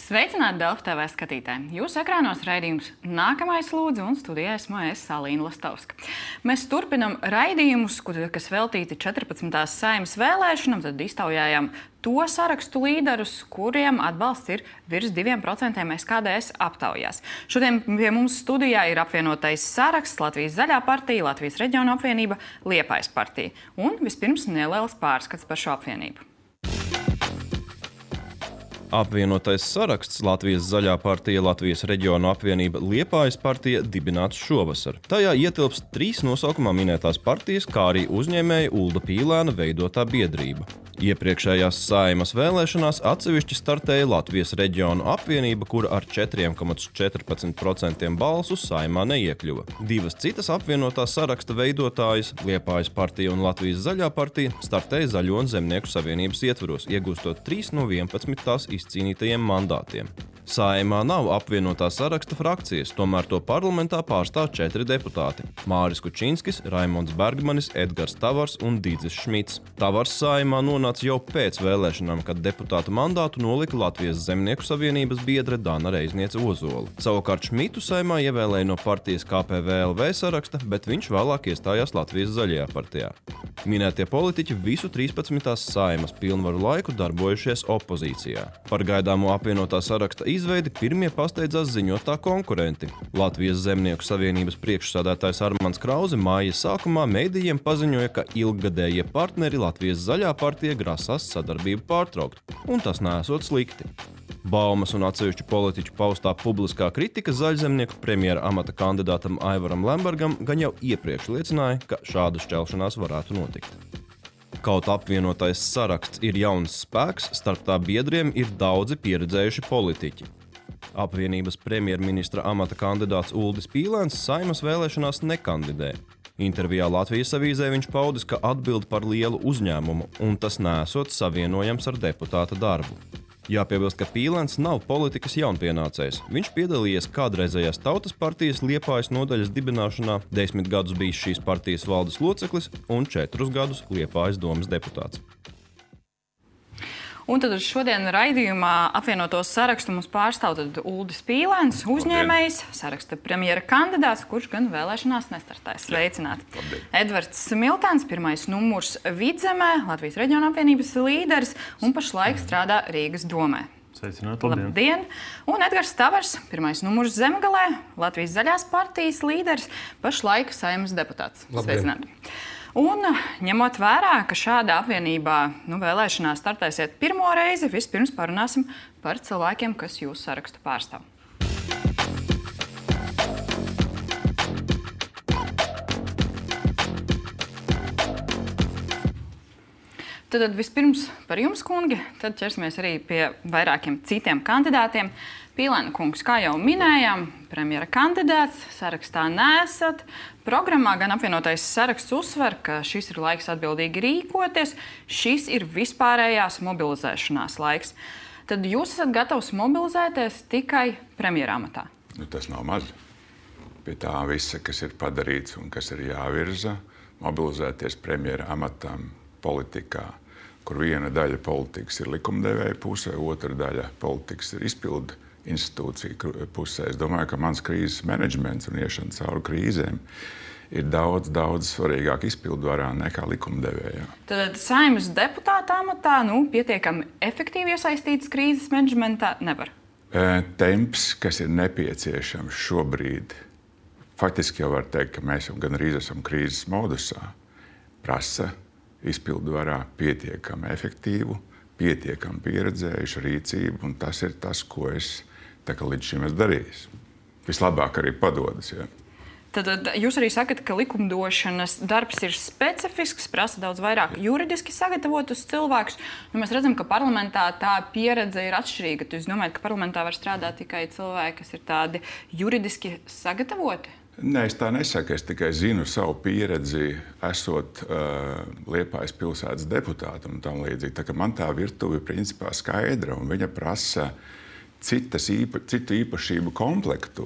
Sveicināti Delfi TV skatītāji! Jūsu ekrānos raidījums Nākamais lūdzu un studijā esmu es, Alīna Lastovska. Mēs turpinam raidījumus, kas veltīti 14. Saeimas vēlēšanām, tad iztaujājam to sarakstu līderus, kuriem atbalsts ir virs 2% SKDS aptaujās. Šodien pie mums studijā ir apvienotais saraksts Latvijas Zaļā partija, Latvijas Reģionu apvienība, Liepājas partija. Un vispirms neliels pārskats par šo apvienību. Apvienotais saraksts Latvijas Zaļā partija, Latvijas Reģionu apvienība, Liepājas partija dibināts šovasar. Tajā ietilpst 3 nosaukumā minētās partijas, kā arī uzņēmēja Ulda Pīlēna veidotā biedrība. Iepriekšējās Saeimas vēlēšanās atsevišķi startēja Latvijas Reģionu apvienība, kura ar 4,14% balsu Saeimā neiekļuva. 2 citas apvienotā saraksta veidotājas, Liepājas partija un Latvijas Zaļā partija, startēja Zaļo un Zemnieku savienības ietvaros, iegūstot 3 no 11 tās izcīnītajiem mandātiem. Saeimā nav apvienotā saraksta frakcijas, tomēr to parlamentā pārstāv 4 deputāti – Māris Kučinskis, Raimonds Bergmanis, Edgars Tavars un Dīdzis Šmits. Tavars Saeimā nonāca jau pēc vēlēšanām, kad deputāta mandātu nolika Latvijas Zemnieku savienības biedre Dana Reizniece Ozola. Savukārt Šmitu Saeimā ievēlēja no partijas KPVLV saraksta, bet viņš vēlāk iestājās Latvijas Zaļajā partijā. Minētie politiķi visu 13. Saeimas pilnvaru laiku darbojušies opozīcijā. Par gaidāmo apvienotā saraksta izveidi pirmie pasteidzās ziņot tā konkurenti. Latvijas Zemnieku savienības priekšsādātājs Armands Krauze mājas sākumā medijiem paziņoja, ka ilggadējie partneri Latvijas Zaļā partija grasās sadarbību pārtraukt, un tas neesot slikti. Baumas un atsevišķu politiķu paustā publiskā kritika Zaļzemnieku premjera amata kandidātam Aivaram Lembergam gan jau iepriekš liecināja, ka šāda šķelšanās varētu notikt. Kaut apvienotais saraksts ir jauns spēks, starp tā biedriem ir daudzi pieredzējuši politiķi. Apvienības premjerministra amata kandidāts Uldis Pīlēns Saeimas vēlēšanās nekandidē. Intervijā Latvijas avīzē viņš paudis, ka atbild par lielu uzņēmumu, un tas nesot savienojams ar deputāta darbu. Jāpiebilst, ka Pīlēns nav politikas jaunpienācējs. Viņš piedalījies kādreizējās Tautas partijas Liepājas nodaļas dibināšanā, 10 gadus bijis šīs partijas valdes loceklis un 4 gadus Liepājas domes deputāts. Un tad šodien raidījumā apvienoto sarakstu mums pārstāv Uldis Pīlēns, uzņēmējs, saraksta premjera kandidāts, kurš gan vēlēšanās nestartēs. Sveicināti. Edvards Miltēns, pirmais numurs Vidzemē, Latvijas Reģionu apvienības līderis un pašlaik strādā Rīgas domē. Sveicināti, labdien! Un Edgars Tavars, pirmais numurs Zemgalē, Latvijas Zaļās partijas līderis, pašlaik Saeimas deputāts. Sveicināti! Un ņemot vērā, ka šādā apvienībā vēlēšanās startēsiet pirmo reizi, vispirms parunāsim par cilvēkiem, kas jūsu sarakstu pārstāv. Tad vispirms par jums, kungi, tad ķersimies arī pie vairākiem citiem kandidātiem. Pīlēna kungs, kā jau minējām, premjera kandidāts, sarakstā neesat. Programmā gan apvienotais saraksts uzsver, ka šis ir laiks atbildīgi rīkoties, šis ir vispārējās mobilizēšanās laiks. Tad jūs esat gatavs mobilizēties tikai premjera amatā? Tas nav maz. Pie tā visa, kas ir padarīts un kas ir jāvirza, mobilizēties premjera amatam politikā, kur viena daļa politikas ir likumdevēja pusē, otra daļa politikas ir izpildu institūciju pusē. Es domāju, ka mans krīzes menedžments un iešana cauri krīzēm ir daudz svarīgāk izpildvarā nekā likumdevējā. Tad Saeimas deputāta amatā pietiekami efektīvi iesaistīts krīzes menedžmentā nevar? Temps, kas ir nepieciešams šobrīd, faktiski jau var teikt, ka mēs jau gan arī esam krīzes modusā, prasa izpildvarā pietiekami efektīvu, pietiekami pieredzējušu rīcību, un tas ir tas, ko es līdz šim esmu darījis. Vislabāk arī padodas. Ja. Tad jūs arī sakat, ka likumdošanas darbs ir specifisks, prasa daudz vairāk juridiski sagatavotus cilvēkus. Mēs redzam, ka parlamentā tā pieredze ir atšķirīga. Jūs domājat, ka parlamentā var strādāt tikai cilvēki, kas ir tādi juridiski sagatavoti? Nē, es tā nesaku. Es tikai zinu savu pieredzi, esot Liepājas pilsētas deputātam un tam līdzīgi. Tā kā man tā virtuve principā skaidra un viņa prasa citu īpašību komplektu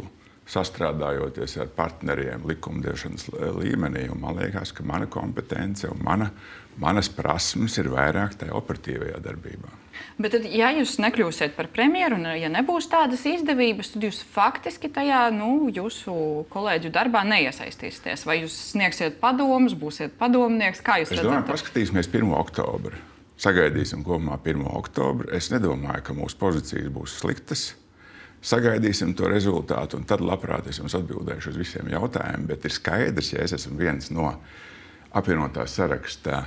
sastrādājoties ar partneriem likumdošanas līmenī. Un man liekas, ka mana kompetence un manas prasmes ir vairāk tajā operatīvajā darbībā. Bet tad, ja jūs nekļūsiet par premjeru un ja nebūs tādas izdevības, tad jūs faktiski tajā jūsu kolēģu darbā neiesaistīsieties? Vai jūs sniegsiet padomus, būsiet padomnieks? Kā jūs redzat? Es domāju, paskatīsimies 1. oktobru. Sagaidīsim kopumā 1. oktobru. Es nedomāju, ka mūsu pozīcijas būs sliktas. Sagaidīsim to rezultātu, un tad labprāt es jums atbildēšu uz visiem jautājumiem. Bet ir skaidrs, ja es esmu viens no apvienotā sarakstā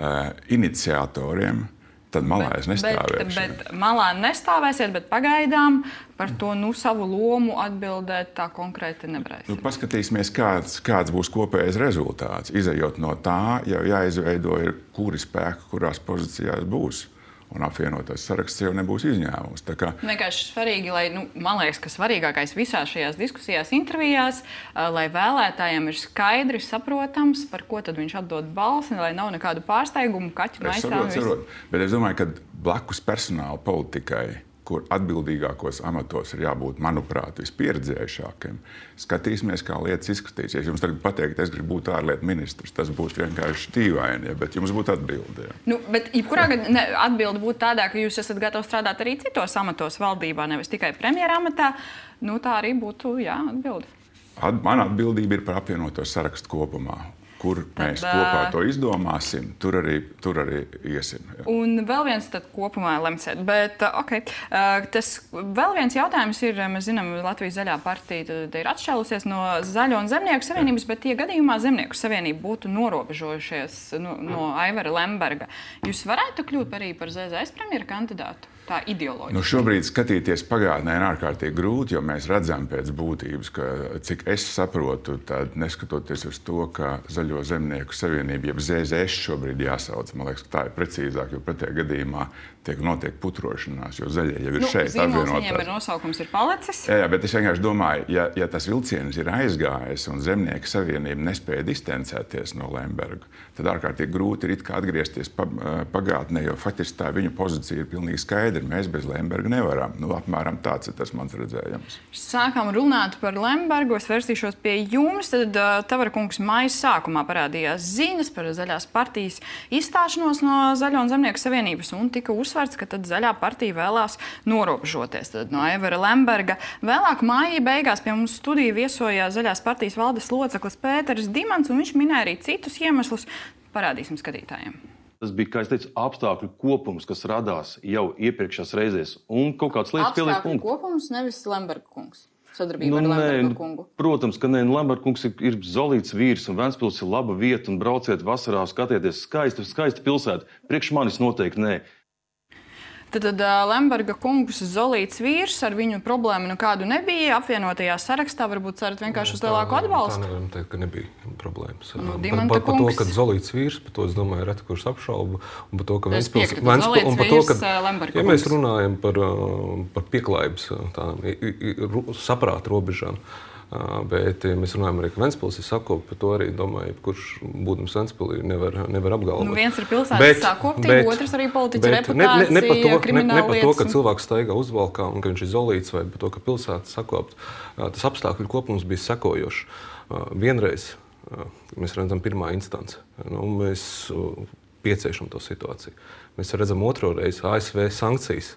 iniciatoriem, tad malā es nestāvēšu. Bet malā nestāvēsiet, bet pagaidām par to savu lomu atbildēt tā konkrēti nevarēsim. Paskatīsimies, kāds būs kopējais rezultāts. Izejot no tā, jau jāizveido ir, kuri spēki, kurās pozīcijās būs. Un apvienotās saraksts jau nebūs izņēmums. Vienkārši svarīgi, lai, man liekas, ka svarīgākais visās šajās diskusijās, intervijās, lai vēlētājiem ir skaidri saprotams, par ko tad viņš atdod balsi, lai nav nekādu pārsteigumu, kaķu maisā. Bet es domāju, ka blakus personāla politikai, kur atbildīgākos amatos ir jābūt, manuprāt, vispieredzējušākiem. Skatīsimies, kā lietas izskatīsies. Jums tagad pateikt, es gribu būt ārlietu ministrs. Tas būs vienkārši dīvaini, bet jums būtu atbilde. Bet jebkurā gadījumā atbilde būtu tādā, ka jūs esat gatavi strādāt arī citos amatos valdībā, nevis tikai premjera amatā. Tā arī būtu atbilde. Mana atbildība ir par apvienoto sarakstu kopumā. Kur mēs kopā to izdomāsim, tur arī iesim. Jā. Un vēl viens tad kopumā lemsiet. Bet, tas vēl viens jautājums ir, mēs zinām, Latvijas zaļā partija ir atšķēlusies no Zaļo un Zemnieku savienības, bet tie gadījumā Zemnieku savienība būtu norobežojušies no Aivara Lemberga. Jūs varētu kļūt arī par ZZS premjera kandidātu? Tā ideoloģija. Šobrīd skatīties pagātnē ir ārkārtīgi grūti, jo mēs redzam pēc būtības, ka, cik es saprotu, tad neskatoties uz to, ka Zaļo Zemnieku savienība, jeb ZZS šobrīd jāsauc, man liekas, ka tā ir precīzāk, jo pretējā gadījumā notiek putrošanās, jo zaļie jau ir šeit apvienotās. Viņiem ir nosaukums ir palicis. Jā, bet es vienkārši domāju, ja tas vilciens ir aizgājis un Zemnieku savienība nespēja distancēties no Lemberga, tad ārkārtīgi grūti ir atgriezties pagātnē, jo faktiski tā viņu pozīcija ir pilnīgi skaidra. Mēs bez Lemberga nevaram. Apmēram tāds ir tas mans redzējums. Sākām runāt par Lembergu. Es vērsīšos pie jums. Tad Tavara kungs mājas sākumā parādījās ziņas par Zaļās partijas izstāšanos no Zaļo un Zemnieku savienības un tika uzsvērts, ka tad Zaļā partija vēlās norobežoties no Aivara Lemberga. Vēlāk māja beigās pie mums studiju viesojās Zaļās partijas valdes loceklis Pēters Dimants, un viņš minēja arī citus iemeslus. Parādīsim skatītājiem. Tas bija, kā es teicu, apstākļu kopums, kas radās jau iepriekšējās reizēs. Un kaut kāds lietas pieliek punktu. Apstākļu kopums, nevis Lemberga kungs. Sadarbība ar Lemberga kungu. Protams, ka Lemberga kungs ir zolīts vīrs un Ventspils ir laba vieta un brauciet vasarā, skatieties skaista pilsēta. Priekš manis noteikti nē. Tad Lemberga kungs zolīts vīrs, ar viņu problēmu nekādu nebija. Apvienotajā sarakstā varbūt cerat vienkārši uz lielāku atbalstu. Tā nevaram teikt, ka nebija problēmas. Par to, ka zolīts vīrs, par to es domāju, reti kurš apšauba. Un par to, ka Ventspils, un par to, ka Lemberga kungs. Ja mēs runājam par pieklājības saprāta robežām, bet ja mēs runājam arī, ka Ventspils ir sakopa, par to arī domāju, kurš būdams Ventspilī nevar apgalvot. Viens ir pilsētas sakoptība, otrs arī politiķa reputācija, krimināla lietas. Ne par to, ka cilvēks staigā uzvalkā un ka viņš ir zolīts, vai par to, ka pilsētas sakopt. Tas apstākļu kopums bija sekojošs. Vienreiz mēs redzam pirmā instance. Mēs pieciešam to situāciju. Mēs redzam otro reizi ASV sankcijas.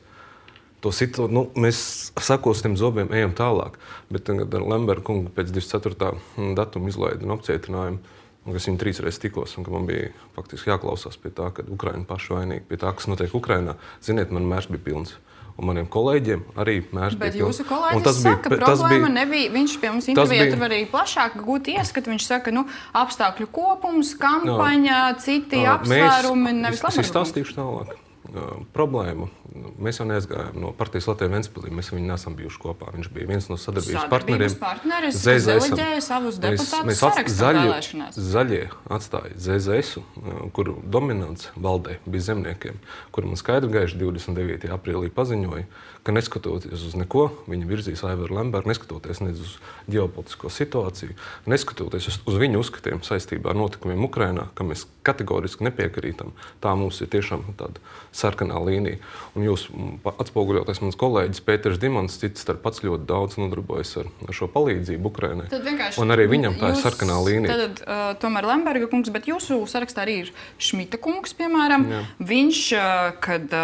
Mēs sakostiem zobiem ejam tālāk, bet tagad ar Lemberga kungu pēc 24. datuma izlaida un apcietinājumu, kas viņu 3 reizes tikos, un ka man bija faktiski jāklausās pie tā, ka Ukraina paši vainīgi pie tā, kas notiek Ukrainā. Ziniet, man mērs bija pilns. Un maniem kolēģiem arī mērs bija pilns. Bet jūsu kolēģis saka, ka problēma nebija. Viņš pie mums intervijā tur arī plašāk gūt ieskatu. Viņš saka, apstākļu kopums, kampaņa, citi apsvērumi, nevis Lemberga kungs. Es stāstīšu tālāk. Problēmu. Mēs jau neaizgājām no partijas Latvijā Ventspilī. Mēs viņu nesam bijuši kopā. Viņš bija viens no sadarbības partneriem. Partneris deleģēja savus deputātus sarakstā vēlēšanās. Zaļie atstāja ZZS, kur dominants valdē bija zemniekiem, kur man skaidri gaiši 29. aprīlī paziņoja, ka neskatoties uz neko, viņi virzīs Aivaru Lembergu, neskatoties ne uz ģeopolitisko situāciju, neskatoties uz viņu uzskatiem saistībā ar notikumiem Ukrainā, ka mēs kategoriski nepiekrītam. Tā mums ir tiešām tāda sarkanā līnija. Un jūs atspoguļoties mans kolēģis Pēters Dimants, cits starp pats ļoti daudz nodarbojas ar šo palīdzību Ukrainai. Un arī viņam tā ir sarkanā līnija. Tad tomēr Lemberga kungs, bet jūsu sarakstā arī ir Šmita kungs, piemēram. Jā. Viņš, kad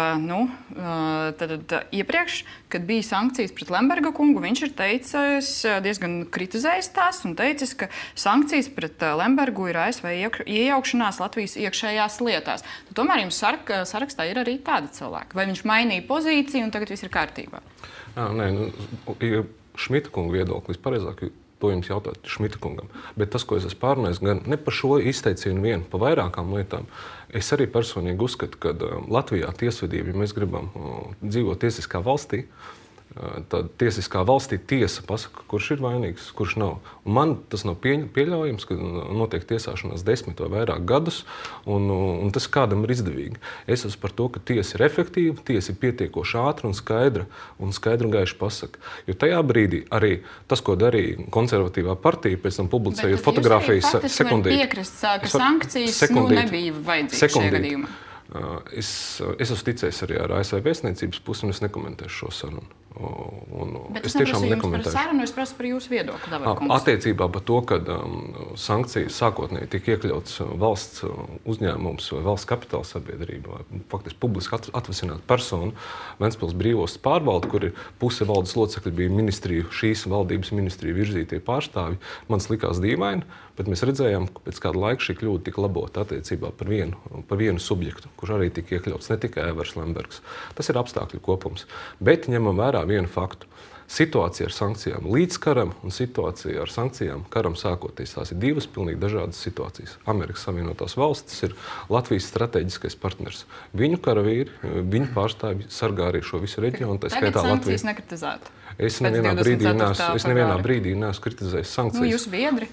iepriekš, kad bija sankcijas pret Lemberga kungu, viņš ir teicis, diezgan kritizējis tās un teicis, ka sankcijas pret Lembergu ir ASV iejaukšanās Latvijas iekšējās lietās. Tad tomēr jums sarakstā ir arī tādi cilvēki. Vai viņš mainīja pozīciju un tagad viss ir kārtībā? Nē, Šmita kunga viedoklis, pareizāk, to jums jautāt Šmita kungam. Bet tas, ko es esmu pārnājis, gan ne par šo izteicienu vien, pa vairākām lietām, es arī personīgi uzskatu, ka Latvijā tiesvedība, ja mēs gribam dzīvot tiesiskā valstī, tad tiesiskā valstī tiesa pasaka, kurš ir vainīgs, kurš nav. Un man tas nav pieļaujams, ka notiek tiesāšanās 10 vai vairāk gadus, un tas kādam ir izdevīgi. Es esmu par to, ka tiesa ir efektīva, tiesa ir pietiekoši ātra un skaidra un gaiši pasaka. Jo tajā brīdī arī tas, ko darīja konservatīvā partija, pēc tam publicējot fotogrāfijas sekundīti. Bet piekrist, ka sankcijas nebija vajadzīgas šajā gadījumā. Es esmu ticējis arī ar ASV vēstniecības pusi, un es nekomentēšu šo sarunu. Bet es tiešām nekomentēšu par sarunu, es prasu par jūsu viedokli. Attiecībā par to, ka sankcijas sākotnēji tika iekļauts valsts uzņēmums vai valsts kapitāla sabiedrība, vai faktiski publiski atvasināta persona, Ventspils brīvostas pārvalde, kur ir puse valdes locekļi bija šīs valdības ministriju virzītie pārstāvji, man likās dīvaini, bet mēs redzējām, ka pēc kāda laika šī kļūda tika labota attiecībā par vienu subjektu, kurš arī tika iekļauts, ne tikai Evers Lembergs. Tas ir apstākļu kopums. Bet ņemam vērā vienu faktu. Situācija ar sankcijām līdz karam un situācija ar sankcijām karam sākoties. Tās ir divas pilnīgi dažādas situācijas. Amerikas Savienotās valstis ir Latvijas strateģiskais partners. Viņu karavīri, viņu pārstāvji sargā arī šo visu reģionu. Tagad sankcijas nekritizētu. Es nevienā brīdī neesmu kritizējis sankcijas. Jūsu biedri?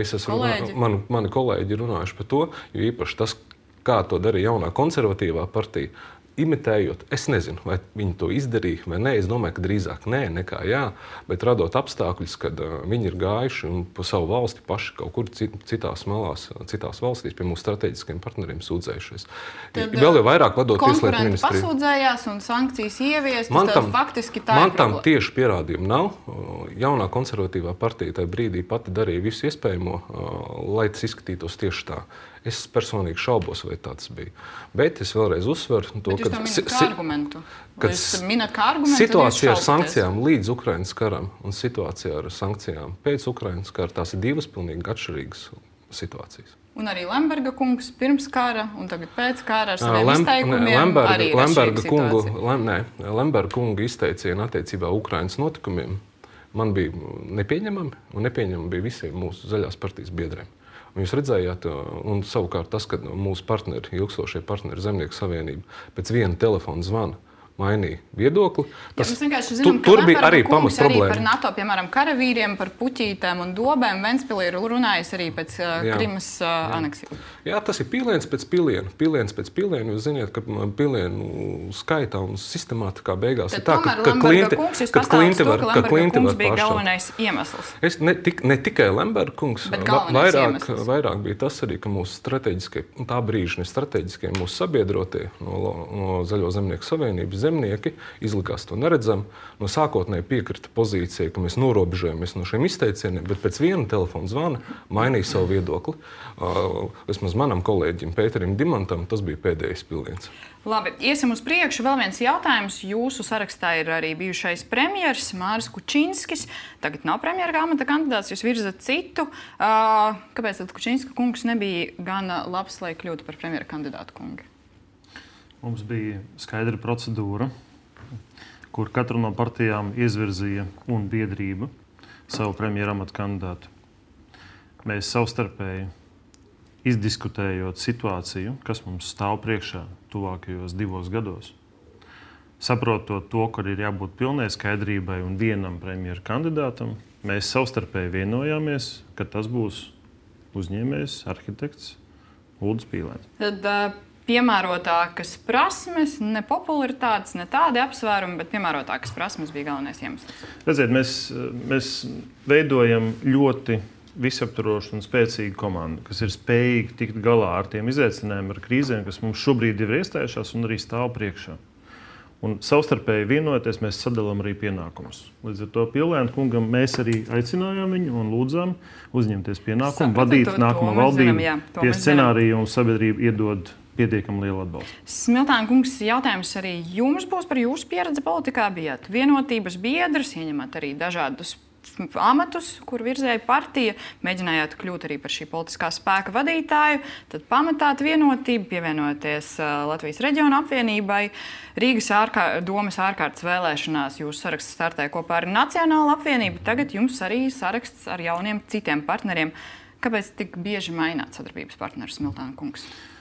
Mani kolēģi runājuši par to, jo īpaši tas, kā to darīja jaunā konservatīvā partija, imitējot, es nezinu, vai viņi to izdarīja vai nē, es domāju, ka drīzāk nē, nekā jā, bet radot apstākļus, kad viņi ir gājuši un pa savu valsti paši kaut kur citās valstīs pie mūsu strateģiskiem partneriem sūdzējušies. Vēl jau vairāk vadot tieslietu ministriju. Konkurenti pasūdzējās un sankcijas ieviestas, tad faktiski tā ir problēma. Man tam tieši pierādījumu nav. Jaunā konservatīvā partija tajā brīdī pati darīja visu iespējamo, lai tas izskatītos tieši tā. Es personīgi šaubos, vai tāds bija. Bet es vēlreiz uzsveru to, ka situācija ar sankcijām līdz Ukrainas karam un situācija ar sankcijām pēc Ukrainas kara, tās ir divas pilnīgi atšķirīgas situācijas. Un arī Lemberga kungs pirms kara un tagad pēc kara ar saviem izteikumiem arī ir atšķirīga situācija. Lemberga kunga izteicieni attiecībā Ukrainas notikumiem man bija nepieņemami, un nepieņemami bija visiem mūsu zaļās partijas biedriem. Un jūs redzējāt, un savukārt tas, ka mūsu partneri, ilgstošie partneri Zemnieku savienība pēc viena telefona zvana mainīja viedokli. Mēs vienkārši zinām, ka Lemberga kungs arī par NATO, piemēram, karavīriem, par puķītēm un dobēm Ventspilī ir runājis arī pēc Krimas aneksijas. Jā, tas ir piliens pēc piliena. Piliens pēc piliena. Jūs ziniet, ka pilienu skaitā un sistemātikā beigās ir tā, ka klienti var kungs bija galvenais iemesls. Ne tikai Lemberga kungs, vairāk bija tas arī, ka mūsu strateģiskie, tā brīža strateģiskie mūsu sabiedrotie no Zaļo Zemnieku savienības zemnieki izlikās to neredzam. No sākotnēji piekrita pozīcija, ka mēs norobežojamies no šiem izteicieniem, bet pēc viena telefona zvana mainīja savu viedokli. Vismaz manam kolēģim Pēterim Dimantam tas bija pēdējais piliens. Labi, iesim uz priekšu. Vēl viens jautājums. Jūsu sarakstā ir arī bijušais premjers Māris Kučinskis. Tagad nav premjera amata kandidāts, jūs virzat citu. Kāpēc tad Kučinska kungs nebija gan labs, lai kļūtu par premjera kandidātu kungu? Mums bija skaidra procedūra, kur katru no partijām izvirzīja un biedrība savu premjera amata kandidātu. Mēs savstarpēji izdiskutējot situāciju, kas mums stāv priekšā tuvākajos 2 gados, saprotot to, ka ir jābūt pilnai skaidrībai un vienam premjera kandidātam, mēs savstarpēji vienojāmies, ka tas būs uzņēmējs, arhitekts Uldis Pīlēns. Tad piemērotākas prasmes, ne popularitātes, ne tādi apsvērumi, bet piemērotākas prasmes bija galvenais iemesls. Redziet, mēs veidojam ļoti visaptvaroša un spēcīga komanda, kas ir spējīga tikt galā ar tiem izaicinājumiem, ar krīzēm, kas mums šobrīd ir iestājušās un arī stāv priekšā. Un savstarpēji vienoties, mēs sadalām arī pienākumus. Līdz ar to Pilēna kungam mēs arī aicinājām viņu un lūdzām uzņemties pienākumu, vadīt nākamo valdību pie scenārija un sabiedrība iedod pietiekami lielu atbalstu. Smiltāna kungs, jautājums arī jums būs par jūsu pieredzi politikā. Bijāt vienotības biedrs, ieņemat arī dažādus amatus, kur virzēja partija, mēģinājāt kļūt arī par šī politiskā spēka vadītāju, tad pamatāt vienotību, pievienoties Latvijas reģionu apvienībai. Rīgas domas ārkārtas vēlēšanās jūsu saraksts startē kopā ar Nacionālu apvienību. Tagad jums arī saraksts ar jauniem citiem partneriem. Kāpēc tik bieži maināt sadarbības partnerus, Smiltāna kungs?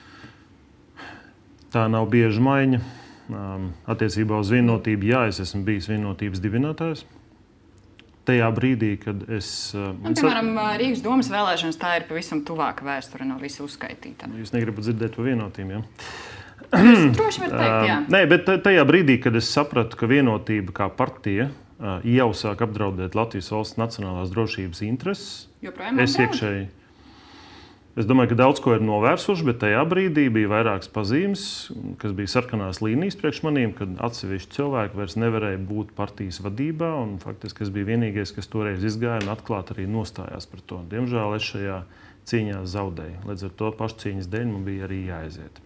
Tā nav bieža maiņa. Attiecībā uz vienotību, jā, es esmu bijis vienotības dibinātājs. Tajā brīdī, kad es... piemēram, Rīgas domas vēlēšanas, tā ir pavisam tuvāka vēsture, nav visi uzskaitīta. Jūs negribat dzirdēt par vienotību, jā? Es droši var teikt, jā. Nē, bet tajā brīdī, kad es sapratu, ka vienotība kā partija jau sāk apdraudēt Latvijas valsts nacionālās drošības intereses, es iekšēji... Es domāju, ka daudz ko ir novērsuši, bet tajā brīdī bija vairākas pazīmes, kas bija sarkanās līnijas priekš manīm, kad atsevišķi cilvēki vairs nevarēja būt partijas vadībā. Un, faktiski es biju vienīgais, kas toreiz izgāja un atklāti arī nostājās par to. Diemžēl es šajā cīņā zaudēju. Līdz ar to pašcīņas dēļ man bija arī jāaiziet.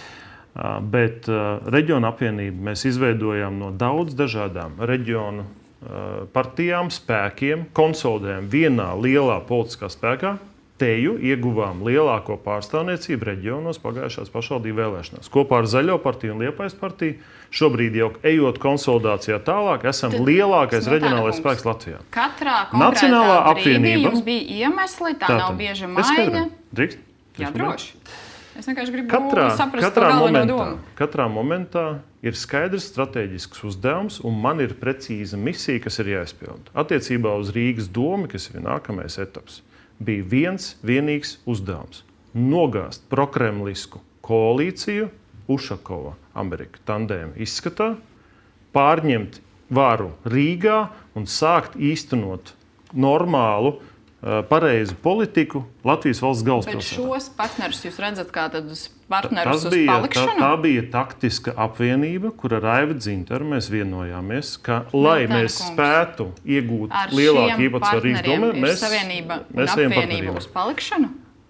Bet reģionu apvienību mēs izveidojām no daudz dažādām reģionu partijām, spēkiem, konsolidējām vienā lielā politiskā spēkā. Teju ieguvām lielāko pārstāvniecību reģionos pagājušās pašvaldību vēlēšanās. Kopā ar Zaļo partiju un Liepājas partiju šobrīd jau ejot konsolidācijā tālāk, esam lielākais reģionālais spēks Latvijā. Katrā konkrētā brīdī jums bija iemesli, tā nav bieža maiņa. Drīkst? Jā, droši. Es vienkārši gribu saprast to galveno domu. Katrā momentā ir skaidrs strateģisks uzdevums, un man ir precīza misija, kas ir jāizpilda. Attiecībā uz Rīgas domu, kas ir nākamais etaps, bija viens vienīgs uzdevums – nogāzt prokremlisku koalīciju Ušakova Amerika tandēma izskatā, pārņemt varu Rīgā un sākt īstenot normālu, pareizu politiku Latvijas valsts galvaspilsētā. Bet šos partnerus jūs redzat kā tādus partnerus uz palikšanu? Tā bija taktiska apvienība, kura ar Aivi Dzintaru mēs vienojāmies, ka, lai mēs spētu iegūt lielāku īpatsvaru Rīgas domē, mēs ejam apvienību uz palikšanu?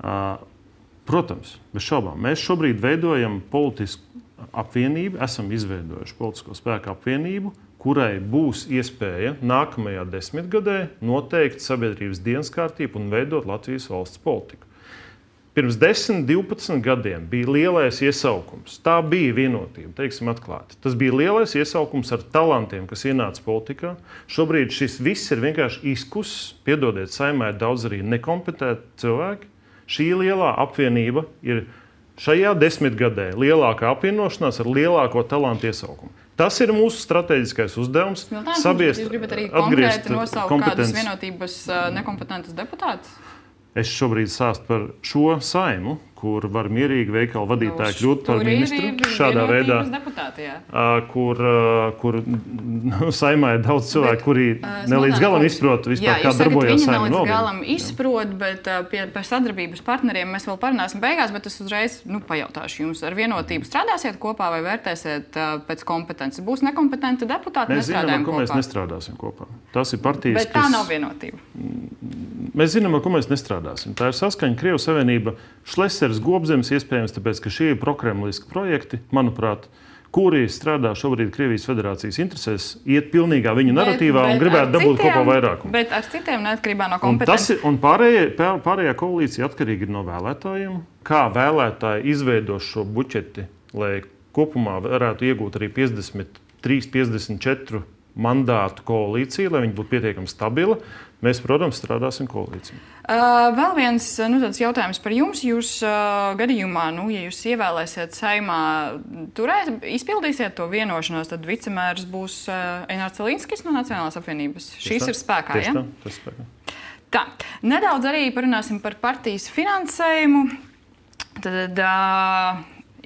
Protams, bez šaubām. Mēs šobrīd veidojam politisku apvienību, esam izveidojuši politisko spēku apvienību, kurai būs iespēja nākamajā 10 gadē noteikt sabiedrības dienas kārtību un veidot Latvijas valsts politiku. Pirms 10, 12 gadiem bija lielais iesaukums. Tā bija vienotība, teiksim atklāti. Tas bija lielais iesaukums ar talantiem, kas ienāca politikā. Šobrīd šis viss ir vienkārši izkuss. Piedodiet, Saeimā ir daudz arī nekompetenti cilvēki. Šī lielā apvienība ir šajā 10 gadē lielākā apvienošanās ar lielāko talantu iesaukumu. Tas ir mūsu strateģiskais uzdevums. Jūs gribat arī konkrēti nosaukt kādus vienotības nekompetentus deputātus? Es šobrīd stāstu par šo Saeimu, kur var mierīgi veikalu vadītāji kļūt par ministru. Šādā veidā, kur Saeimā ir daudz cilvēku, kuri nelīdz galam izprot vispār, kā darbojās Saeima. Viņi nelīdz galam izprot, bet par sadarbības partneriem mēs vēl parunāsim beigās, bet es uzreiz pajautāšu jums, ar vienotību strādāsiet kopā vai vērtēsiet pēc kompetences? Būs nekompetenti deputāti, nestrādājam kopā? Mēs nestrādāsim kopā. Tas ir partijas, bet tā nav vienotība. Mēs zinām, ar ko mēs nestrādāsim. Tā ir saskaņa Krievijas Savienība, Šlesers, Gobzems, iespējams, tāpēc, ka šie ir prokremliski projekti, manuprāt, kuri strādā šobrīd Krievijas Federācijas interesēs, iet pilnīgā viņu narratīvā un gribētu dabūt kopā vairākumu. Bet ar citiem neatkarībā no kompetences. Un pārējā koalīcija atkarīgi ir no vēlētājiem. Kā vēlētāji izveido šo buķeti, lai kopumā varētu iegūt arī 53, 54 mandātu koalīciju, lai viņi būtu pietiekami stabila. Mēs, protams, strādāsim koalīciju. Vēl viens tāds jautājums par jums. Jūs gadījumā, ja jūs ievēlēsiet Saeimā, izpildīsiet to vienošanos, tad vicemērs būs Einārs Celinskis no Nacionālās apvienības. Šīs ir spēkā, ja? Tas spēkā. Tā, nedaudz arī parunāsim par partijas finansējumu. Tad ir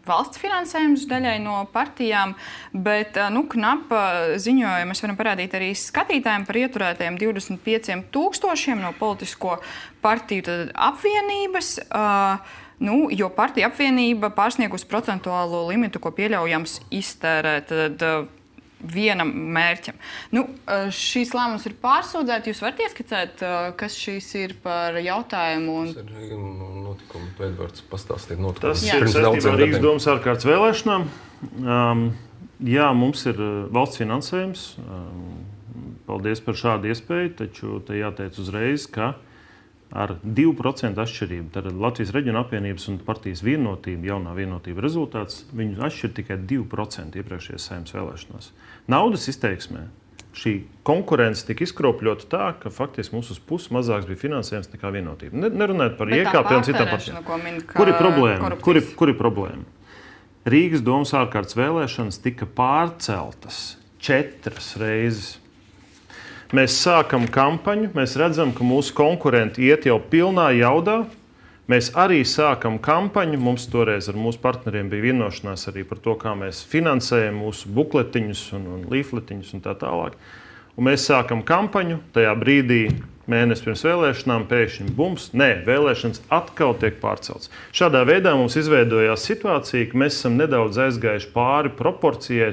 valsts finansējums daļai no partijām, bet knapa ziņojumu mēs varam parādīt arī skatītājiem par ieturētajiem 25,000 no politisko partiju apvienības, jo partija apvienība pārsniegus procentuālo limitu, ko pieļaujams iztērēt vienam mērķam. Šīs lēmums ir pārsūdzēti. Jūs varat ieskicēt, kas šīs ir par jautājumu? Tas ir notikumi, tu Edvards pastāstīt notikumus. Tas ir saistībā ar Rīgas domas ārkārtas vēlēšanām. Jā, mums ir valsts finansējums. Paldies par šādu iespēju, taču te jāteic uzreiz, ka ar 2% atšķirību, tad Latvijas reģiona apvienības un partijas vienotība, jaunā vienotība rezultāts, viņu atšķir tikai 2% iepriekšējās Saeimas vēlēšanās. Naudas izteiksmē šī konkurence tika izkropļota tā, ka faktiski mums uz pusi mazāks bija finansējums nekā vienotība. Nerunājot par IKP un citām partijām. Kur ir problēma? Kur ir problēma? Rīgas domas ārkārtas vēlēšanas tika pārceltas 4 reizes. Mēs sākam kampaņu, mēs redzam, ka mūsu konkurenti iet jau pilnā jaudā. Mēs arī sākam kampaņu, mums toreiz ar mūsu partneriem bija vienošanās arī par to, kā mēs finansējam mūsu bukletiņus un līfletiņus un tā tālāk. Un mēs sākam kampaņu, tajā brīdī mēnesi pirms vēlēšanām pēkšņi bums, vēlēšanas atkal tiek pārceltas. Šādā veidā mums izveidojās situācija, ka mēs esam nedaudz aizgājuši pāri proporcijai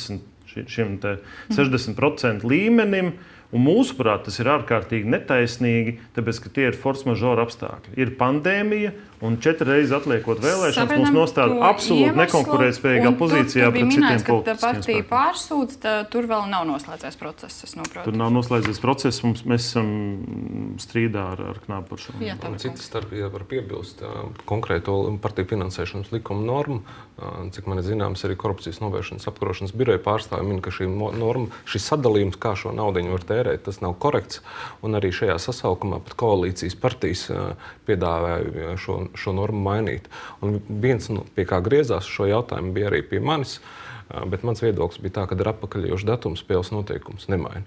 60% līmenim. Un mūsuprāt, tas ir ārkārtīgi netaisnīgi, tāpēc, ka tie ir force majeure apstākļi. Ir pandēmija, un 4 reizes atliekot vēlēšanas, mums nostāda absolūti nekonkurētspējīgā pozīcijā pret citiem politiskiem partija pārsūdz, tur vēl nav noslēdzies process. Tur nav noslēdzies process, mēs esam strīdā ar Knapu par šo. Citas starpā var piebilst konkrēto partiju finansēšanas likuma normu. Cik man ir zināms, arī korupcijas novēršanas apkarošanas biroja pārstāvji min, ka šī norma, šis sadalījums, kā šo naudiņu var tērēt, tas nav korekts. Un arī šajā sasaukumā pat koalīcijas partijas piedāvāja šo normu mainīt. Un viens, pie kā griezās šo jautājumu, bija arī pie manis, bet mans viedoklis bija tā, ka ar atpakaļējošu datumu spēles noteikums nemaina.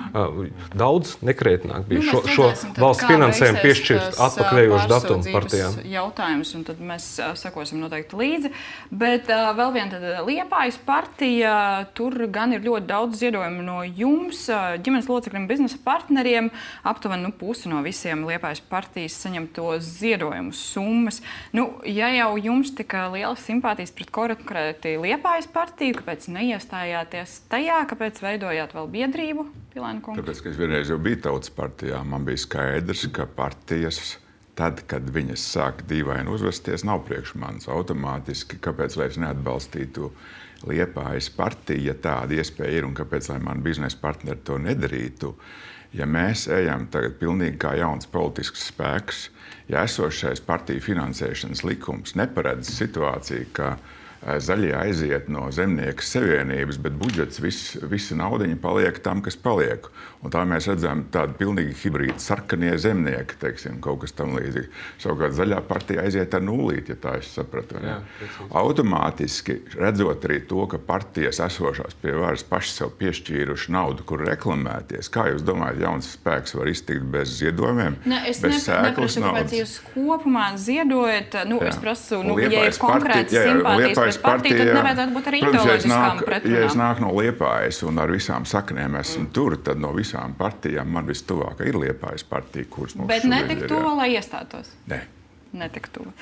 Daudz nekrietnāk bija šo valsts finansējumu piešķirt atpakaļējošu datumu partijām. Jautājums, un tad mēs sekosim noteikti līdzi. Bet vēl viena Liepājas partija, tur gan ir ļoti daudz ziedojumu no jums, ģimenes locekļiem, biznesa partneriem, aptuveni pusi no visiem Liepājas partijas saņemto ziedojumu summas. Ja jau jums tika lielas simpātijas pret konkrēti Liepājas partiju, kāpēc neiestājāties tajā, kāpēc veidojāt vēl biedrību? Tāpēc, ka es vienreiz jau biju Tautas partijā, man bija skaidrs, ka partijas, tad, kad viņas sāk dīvaini uzvesties, nav priekš manis automātiski, kāpēc lai es neatbalstītu Liepājas partiju, ja tāda iespēja ir, un kāpēc lai man biznesa partneri to nedarītu. Ja mēs ejam tagad pilnīgi kā jauns politisks spēks, ja esošais partiju finansēšanas likums neparedz situāciju, ka zaļie aiziet no zemnieku savienības, bet budžets visu naudiņu paliek tam, kas paliek. Un tā mēs redzam tādu pilnīgi hibrīdu sarkanie zemnieki, teiksim, kaut kas tam līdzīgi. Savukārt zaļā partija aiziet ar nulīti, ja tā es sapratu. Jā, automātiski redzot arī to, ka partijas esošās pie varas paši sev piešķīruši naudu, kur reklamēties. Kā jūs domājat, jauns spēks var iztikt bez ziedojumiem? Es neprasu, kāpēc jūs kopumā ziedojat. Es prasu, ja ir konkrētas simpātijas partija, tad nevajadzētu būt arī ideoloģiskām pretrunām. Ja es nāku no Liepājas un ar visām saknēm esmu tur, tad no visām partijām man vistuvākā ir Liepājas partija, kuras mums bet netik tuvu, lai iestātos? Nē. Netik tuvu.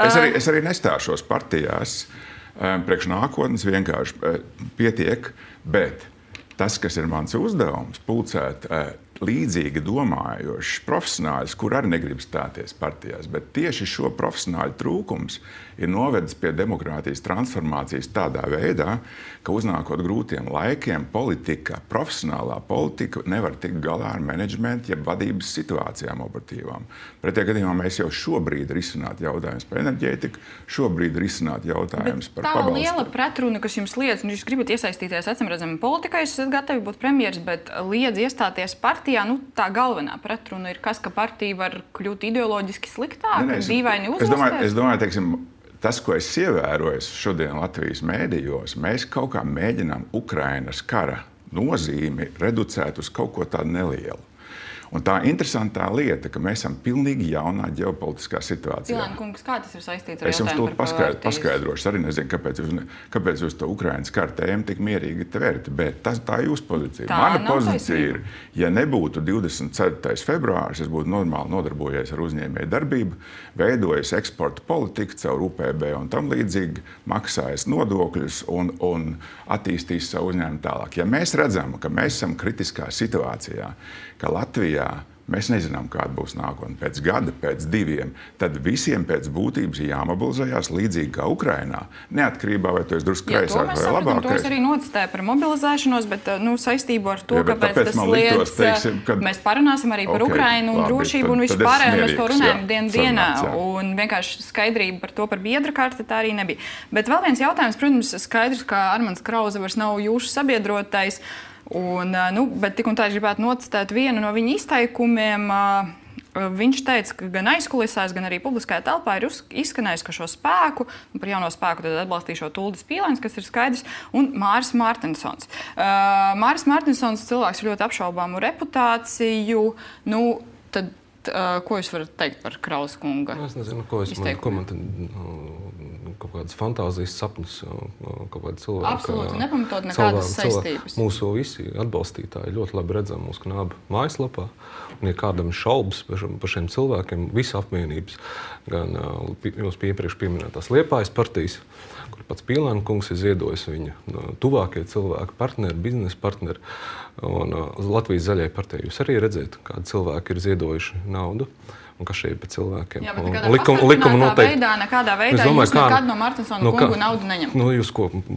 Es arī nestāšos partijās priekš nākotnes, vienkārši pietiek, bet tas, kas ir mans uzdevums, pulcēt līdzīgi domājošs profesionāļus, kur arī negrib stāties partijās, bet tieši šo profesionāļu trūkums ir novedis pie demokrātijas transformācijas tādā veidā, ka uznākot grūtiem laikiem politika, profesionālā politika nevar tikt galā ar menedžmentu, jeb vadības situācijām operatīvām. Pretējā gadījumā mēs jau šobrīd risināt jautājumus par enerģētiku, šobrīd risināt jautājumus par pabalstu. Tā liela pretruna, kas jums liedz, jūs gribat iesaistīties, acīmredzami, politikā, jūs esat gatavi būt premjeras, bet liedz iestāties partijā, tā galvenā pretruna ir kas, ka partija var kļūt ideoloģiski sliktāka, dīvaini uzvesties? Es domāju, teiksim, tas, ko es ievēroju šodien Latvijas mēdījos, mēs kaut kā mēģinām Ukrainas kara nozīmi reducēt uz kaut ko tādu nelielu. Un tā interesantā lieta, ka mēs esam pilnīgi jaunā ģeopolitiskā situācijā. Pilēna kungs, kā tas ir saistīts ar Es jums jautājumu to par partijas? paskaidrošu. Es arī nezinu, kāpēc jūs to Ukrainas karu tēmu tik mierīgi tverat, bet tā ir jūsu pozīcija. Tā Mana nav pozīcija taisnība. ir, ja nebūtu 24. februāris, es būtu normāli nodarbojies ar uzņēmēju darbību, veidojis eksporta politiku caur UPB un tam līdzīgi, maksājis nodokļus un attīstījis savu uzņēmumu tālāk. Ja mēs redzam, ka mēs esam kritiskā situācijā, ka Latvijā mēs nezinām, kāda būs nākotne pēc gada, pēc 2, tad visiem pēc būtības jāmobilizējās līdzīgi kā Ukrainā. Neatkarībā, vai tu esi drusku kreisāk vai labāk. To es arī nocitēju par mobilizēšanos, bet saistību ar to, kāpēc tas lietas, mēs parunāsim arī par Ukrainu un drošību un visu pārējo, mēs to runājam dienā. Un vienkārši skaidrība par to par biedra karti tā arī nebija. Bet vēl viens jautājums, protams, skaidrs, ka Armands Krauze vairs nav jūsu sabiedrotais. Bet tik un tā es gribētu nocitēt vienu no viņa izteikumiem. Viņš teica, ka gan aizkulisēs, gan arī publiskajā telpā ir izskanējis, ka šo spēku, par jauno spēku tad atbalstīšot Uldis Pīlēns, kas ir skaidrs, un Māris Martinsons. Māris Martinsons cilvēks ar ļoti apšaubāmu reputāciju. Tad, ko jūs varat teikt par Krauza kunga? Es nezinu, ko man kaut kādas fantāzijas sapņus, kaut kāda cilvēka. Absolūti nepamatot nekādas saistības. Mūsu visi atbalstītāji ļoti labi redzam mūsu Knāba mājaslapā. Un ja kādam šaubas par šiem cilvēkiem, visa apvienības, gan jūs iepriekš pieminētās Liepājas partijas, kur pats Pīlēna kungs ir ziedojis viņa tuvākie cilvēki, partneri, biznesa partneri. Un Latvijas zaļajai partijai jūs arī redzēt, kādi cilvēki ir ziedojuši naudu. Un kas šeit ir par cilvēkiem? Jā, bet likuma noteikti. Nekādā veidā jūs nekad no Martinsona kungu naudu neņemat. Jūs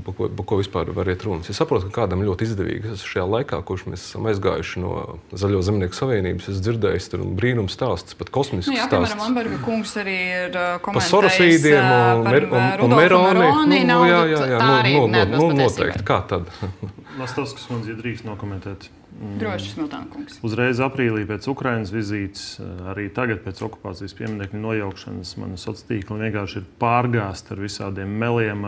ko vispār variet runas? Es saprotu, ka kādam ļoti izdevīgi šajā laikā, kurš mēs esam aizgājuši no Zaļo zemnieku savienības, es dzirdēju tur brīnums stāsts, pat kosmisks stāsts. Piemēram, Lamberga kungs arī ir komentējis Sorosīdiem un Meroni naudu. Tā arī noteikti. Kā tad? Lastovskas kundze, ja drīkst nokomentēt. Droši, Smiltāna kungs. Uzreiz aprīlī pēc Ukrainas vizītes, arī tagad pēc okupācijas pieminekļu nojaukšanas, mana sociālā tīkla vienkārši ir pārgāsta ar visādiem meliem,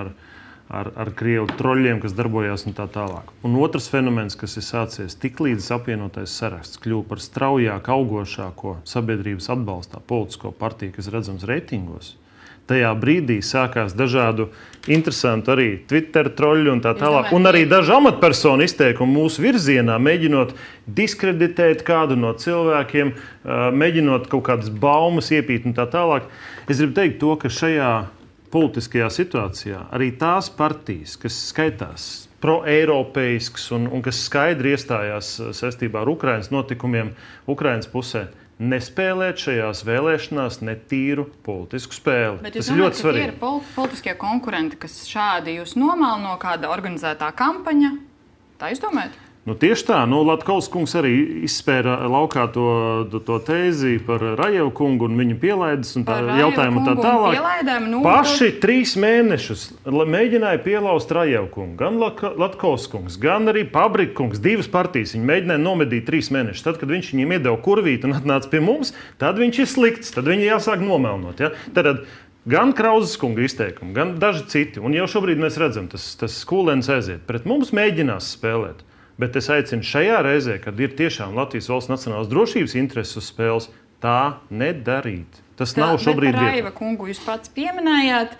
ar krievu troļļiem, kas darbojās un tā tālāk. Un otrs fenomens, kas ir sācies tiklīdz apvienotais saraksts kļuva par straujāk augošāko sabiedrības atbalstā politisko partiju, kas redzams reitingos. Tajā brīdī sākās dažādu interesantu arī Twitter troļļu un tā tālāk. Un arī daži amatpersonu izteikumi mūsu virzienā, mēģinot diskreditēt kādu no cilvēkiem, mēģinot kaut kādas baumas iepīt un tā tālāk. Es gribu teikt to, ka šajā politiskajā situācijā arī tās partijas, kas skaitās pro-eiropeisks un kas skaidri iestājās saistībā ar Ukrainas notikumiem Ukrainas pusē, nespēlēt šajās vēlēšanās netīru politisku spēli. Bet tas ir ļoti svarīgi. Ir politiskie konkurenti, kas šādi jūs nomalno kāda organizētā kampaņa. Tā jūs domājat? Tieši tā. Latkovs kungs arī izspēra laukā to tēzi par Rajevu kungu un viņa pielaides un tā jautājumu un tā tālāk. Paši 3 mēnešus mēģināja pielaust Rajevu kungu. Gan Latkovs kungs, gan arī Pabrika kungs. 2 partijas viņi mēģināja nomedīt 3 mēnešus. Tad, kad viņš viņiem iedeva kurvīt un atnāca pie mums, tad viņš ir slikts. Tad viņi jāsāk nomelnot. Ja? Tad gan Krauzes kunga izteikumi, gan daži citi. Un jau šobrīd mēs redzam, tas skūlēns aiziet. Pret mums mēģinās spēlēt. Bet es aicinu šajā reizē, kad ir tiešām Latvijas valsts nacionālās drošības intereses uz spēles, tā nedarīt. Tas nav šobrīd vietā. Raiva kungu jūs pats pieminējāt.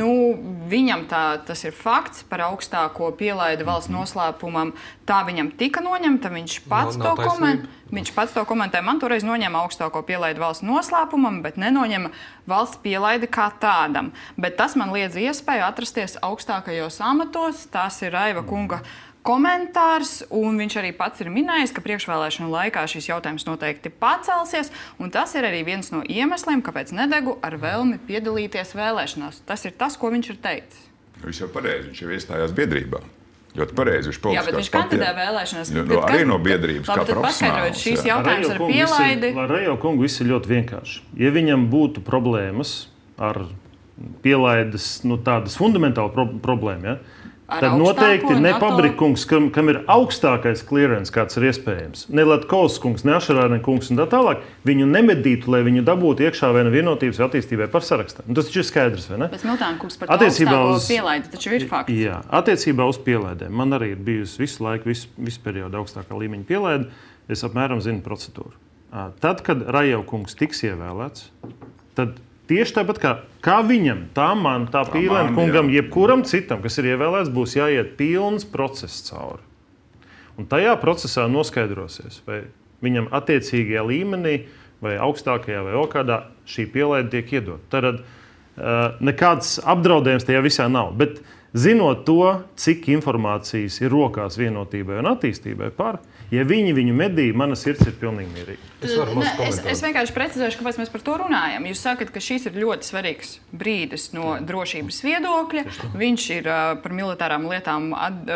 Viņam tas ir fakts par augstāko pielaidi valsts noslēpumam. Tā viņam tika noņemta, viņš pats to komentē. Man toreiz noņēma augstāko pielaidi valsts noslēpumam, bet nenoņēma valsts pielaidi kā tādam. Bet tas man liedz iespēju atrasties augstākajos amatos. Tas ir Raiva kunga komentārs, un viņš arī pats ir minējis, ka priekšvēlēšanu laikā šis jautājums noteikti pacelsies, un tas ir arī viens no iemesliem, kāpēc nedegu ar vēlmi piedalīties vēlēšanās. Tas ir tas, ko viņš ir teicis. Viņš jau pareizi, viņš jau iestājās biedrībā. Ļoti pareizi, viņš politiskās partijās. Jā, bet viņš kandidē vēlēšanās. Arī no biedrības, kā profesionāls. Paskaidrojot šīs jautājums ar pielaidi. Ar Rajevu kungu viss ir ļoti vienkārši. Ja viņam būtu problēmas ar pielaides, tādas fundamentāla problēma, tad noteikti ne Pabrika kungs, kam ir augstākais klierens, kāds ir iespējams, ne Latkovs kungs, ne Ašarāne kungs un tā tālāk, viņu nemedītu, lai viņu dabūtu iekšā vai no vienotības attīstībai par sarakstā. Tas taču ir skaidrs, vai ne? Bet Smiltāna kungs par to augstāko pielaidi, taču ir fakts. Jā, attiecībā uz pielaidēm. Man arī ir bijusi visu laiku, visu periodu augstākā līmeņa pielaide. Es apmēram zinu procedūru. Tad, kad Rajevkungs tiks ievēlēts, tad tieši tāpat kā viņam, tā Pīlēna kungam, jebkuram citam, kas ir ievēlēts, būs jāiet pilns process cauri. Un tajā procesā noskaidrosies, vai viņam attiecīgajā līmenī, vai augstākajā, vai okādā šī pielaide tiek iedot. Tad nekāds apdraudējums tajā visā nav. Bet zinot to, cik informācijas ir rokās vienotībai un attīstībai ja viņu medī, mana sirds ir pilnīgi mierīga. Es vienkārši precizēšu, kāpēc mēs par to runājam. Jūs sakat, ka šis ir ļoti svarīgs brīdis no drošības viedokļa. Viņš ir par militārām lietām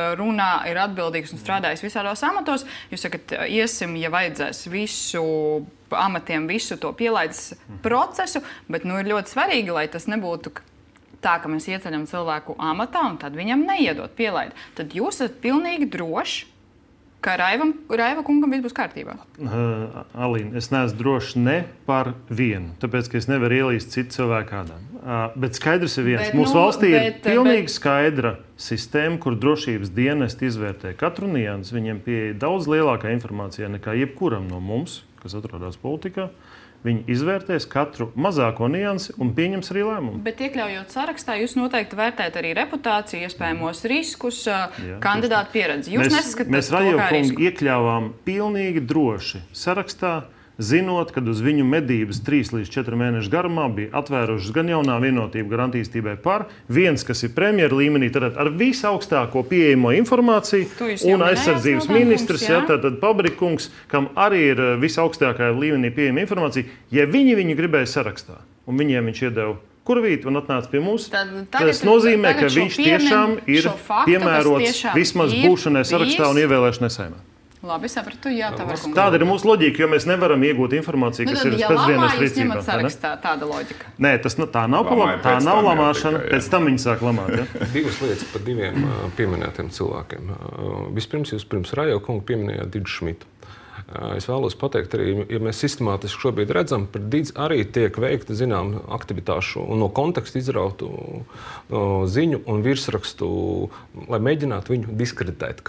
ir atbildīgs un strādājis visādos amatos. Jūs sakat, iesim, ja vajadzēs amatiem visu to pielaides procesu, bet ir ļoti svarīgi, lai tas nebūtu tā, ka mēs ieceļam cilvēku amatā un tad viņam neiedot pielaidi. Tad jūs esat pilnīgi droši, ka Raiva kungam viss būs kārtībā. Alīna, es neesmu drošs ne par vienu, tāpēc, ka es nevaru ielīst citu cilvēku kādām. Bet skaidrs ir viens. Mūsu valstī ir pilnīgi skaidra sistēma, kur drošības dienesti izvērtē katru niansu. Viņiem pieeja daudz lielākā informācijā nekā jebkuram no mums, kas atrodas politikā. Viņi izvērtēs katru mazāko niansi un pieņems arī lēmumu. Bet iekļaujot sarakstā, jūs noteikti vērtējat arī reputāciju, iespējamos riskus, kandidātu pieredzi. Jūs nesaskatāt mēs Rajevkungu iekļāvām pilnīgi droši sarakstā, zinot, kad uz viņu medības 3 līdz 4 mēnešu garumā bija atvērušas gan jaunā vienotība gar attīstībai viens, kas ir premjera līmenī, tad ar visaugstāko pieejamo informāciju, un aizsardzības ministrs, tātad Pabrikungs, kam arī ir visaugstākajā līmenī pieejama informācija, ja viņi gribēja sarakstā, un viņiem viņš iedeva kurvīt un atnāca pie mums, tas nozīmē, ka viņš tiešām ir piemērots vismaz būšanai sarakstā un ievēlēšanai Saeimā. Labi, sapratu, jā, tāda ir mūsu loģika, jo mēs nevaram iegūt informāciju, kas ir spēcdienas rīcībā. Ja ņemat sarakstā, tāda loģika. Nē, tā nav lamāšana, pēc tam viņi sāk lamāt. Ja? Divas lietas par diviem pieminētiem cilvēkiem. Vispirms, jūs pirms Rajevkungu pieminējāt Didu Šmitu. Es vēlos pateikt, arī, ja mēs sistemātiski šobrīd redzam, par Didzi arī tiek veikta aktivitāšu un no konteksta izrautu ziņu un virsrakstu, lai mēģinātu viņu diskreditēt.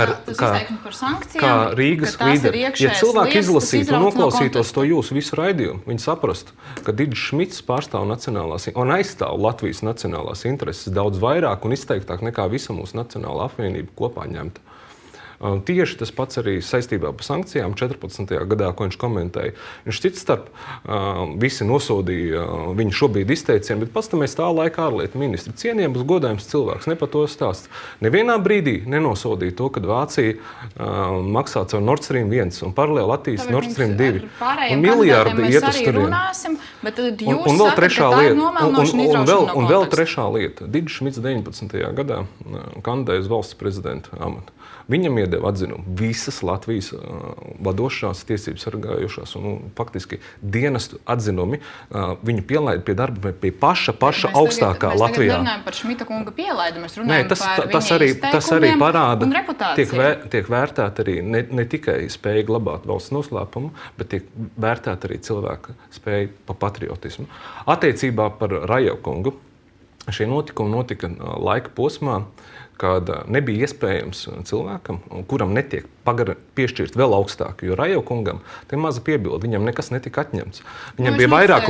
Kā Rīgas līderi. Ja cilvēki izlasītu un noklausītos to jūsu visu raidījumu, viņi saprastu, ka Didis Šmits pārstāv un aizstāv Latvijas nacionālās intereses daudz vairāk un izteiktāk nekā visa mūsu nacionālā apvienība kopā ņemta. Tieši tas pats arī saistībā par sankcijām 14. gadā, ko viņš komentēja. Viņš cits starp visi nosodīja viņu šobrīd izteicienu, bet pastāmies tā laika ārlietu ministri. Cienījams, godājums cilvēks, ne par to stāsts. Nevienā brīdī nenosodīja to, kad Vācija maksā caur Nord Stream 1 un paralēli attīst Nord Stream 2. Un miljārdi iet uz turieni. Un vēl trešā lieta. Un vēl trešā lieta. Didis Šmits 19. gadā kandidēja uz valsts prezidenta amatu. Viņam iedeva atzinumu visas Latvijas vadošās, tiesības sargājošās un faktiski dienestu atzinumi. Viņu pielaida pie darba pie paša augstākā Latvijā. Mēs runājam par Šmita kunga pielaidu, mēs runājam par viņa izteikumiem parāda, un reputāciju. Tiek vērtēta arī ne tikai spēja glabāt valsts noslēpumu, bet tiek vērtēta arī cilvēka spēja pa patriotismu. Attiecībā par Rajevkungu šie notikumi notika laika posmā, kad nebija iespējams cilvēkam, kuram netiek piešķirt vēl augstāk, jo Rajevkungam te maza piebilde, viņam nekas netika atņemts. Viņam bija vairāk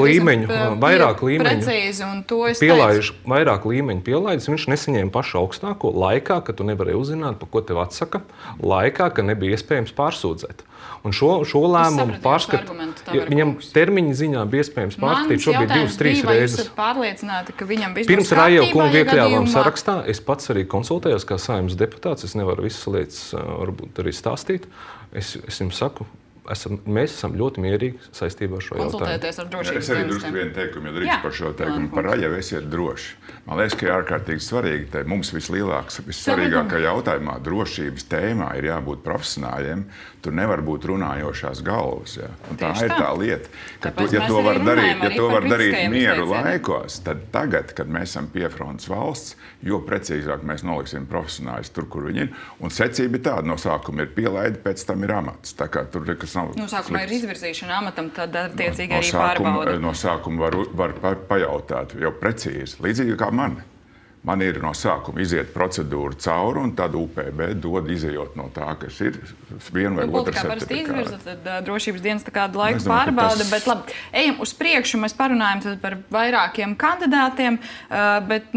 līmeņu pielaides, viņš nesaņēma pašu augstāko laikā, kad tu nevarēji uzzināt, pa ko tev atsaka, laikā, kad nebija iespējams pārsūdzēt. Un šo lēmumu pārskatu, viņam termiņa ziņā bija iespējams pārskatīt šobrīd 2-3 reizes. Pirms Rajevkungu iekļāvām sarakstā, es pats arī konsultējos kā Saeimas deputāts, es nevaru visas lietas varbūt arī stāstīt. Es jums saku, mēs esam ļoti mierīgi saistībā ar šo jautājumu. Es arī drusku vienu teikumu, ja drīkst par šo teikumu. Par Rajevu esiet droši. Man liekas, ka ir ārkārtīgi svarīgi, te mums vissvarīgākā jautājumā drošības tēmā ir jābūt profesionāļiem. Tur nevar būt runājošās galvas. Ja? Un tā ir tā lieta, ka ja to var darīt mieru laikos, tad tagad, kad mēs esam piefrontes valsts, jo precīzāk mēs noliksim profesionāļus tur, kur viņi ir. Un secība ir tāda, no sākuma ir pielaide, pēc tam ir amats. Tā kā tur nekas nav no sākuma ir izvirzīšana amatam, tad attiecīgi arī pārbauda. No sākuma var pajautāt jau precīzi, līdzīgi kā man. Man ir no sākuma iziet procedūru cauri, un tad UPB dod izejot no tā, kas ir viena vai otra certifikāta. Parasti izvirza, tad drošības dienas kādu laiku domāju, pārbauda, bet labi, ejam uz priekšu, mēs parunājam tad par vairākiem kandidātiem, bet,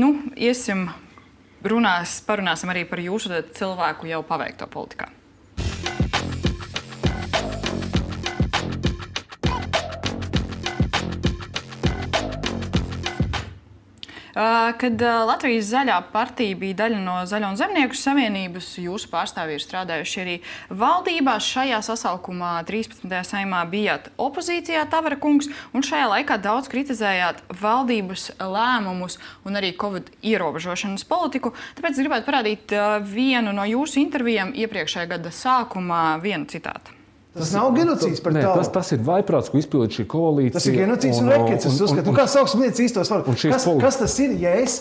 parunāsim arī par jūsu cilvēku jau paveikto politikā. Kad Latvijas zaļā partija bija daļa no Zaļo un Zemnieku savienības, jūsu pārstāvji ir strādājuši arī valdībā. Šajā sasaukumā 13. saimā bijāt opozīcijā, Tavara kungs, un šajā laikā daudz kritizējāt valdības lēmumus un arī Covid ierobežošanas politiku. Tāpēc gribētu parādīt vienu no jūsu intervijām iepriekšējā gada sākumā, vienu citātu. Tas nav genocīds par tavu. Tas ir vaiprāts, ko izpildīja šī koalīcija. Tas ir genocīds un rekets. Es uzskatu, kā sauksim lietas īstos vārdos. Kas tas ir, ja es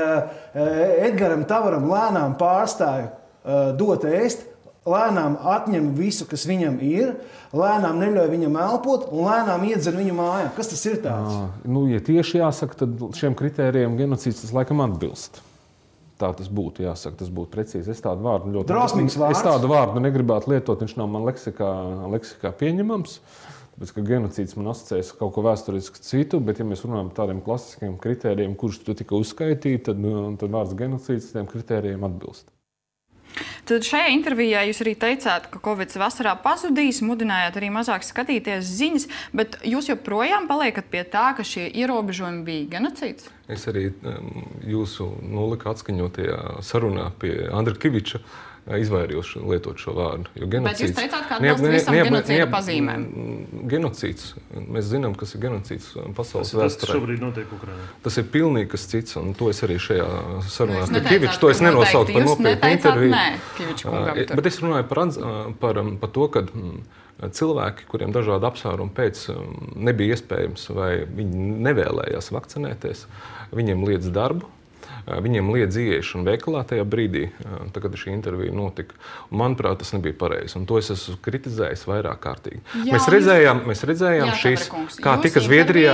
Edgaram Tavaram lēnām pārstāju dot ēst, lēnām atņem visu, kas viņam ir, lēnām neļauj viņam elpot un lēnām iedzer viņu mājā? Kas tas ir tāds? Ja tieši jāsaka, tad šiem kritērijiem genocīds tas laikam atbilst. Tā tas būtu, jāsaka, tas būtu precīzi. Es tādu vārdu ļoti... Drausmīgs vārds. Es tādu vārdu negribētu lietot, viņš nav man leksikā pieņemams, tāpēc, ka genocīds man asociējas kaut ko vēsturisku citu, bet ja mēs runājam par tādiem klasiskiem kritērijiem, kurus tu tika uzskaitīji, tad vārds genocīds tiem kritērijiem atbilst. Tad šajā intervijā jūs arī teicāt, ka Covid vasarā pazudīs, mudinājāt arī mazāk skatīties ziņas, bet jūs joprojām paliekat pie tā, ka šie ierobežojumi bija genocīds? Es arī jūsu nolika atskaņotajā sarunā pie Andra Kiviča izvairījos lietot šo vārdu. Bet jūs teicāt, ka atbilst visam genocīda pazīmēm. Genocīds. Mēs zinām, kas ir genocīds pasaules vēsturē. Tas šobrīd notiek Ukrainā. Tas ir pilnīgi kas cits, un to es arī šajā sarunā pie Kiviča, to es nenosauktu par nopietnu interviju. Bet es runāju par to, ka cilvēki, kuriem dažādu apsvērumu pēc nebija iespējams vai viņi nevēlējās vakcinēties, viņiem liedz darbu. Viņiem liedz ieiešanu veikalā tajā brīdī, kad šī intervija notika. Un, manuprāt, tas nebija pareizi. Un to es esmu kritizējis vairāk kārtīgi. Mēs redzējām šīs, kā tika Zviedrijā,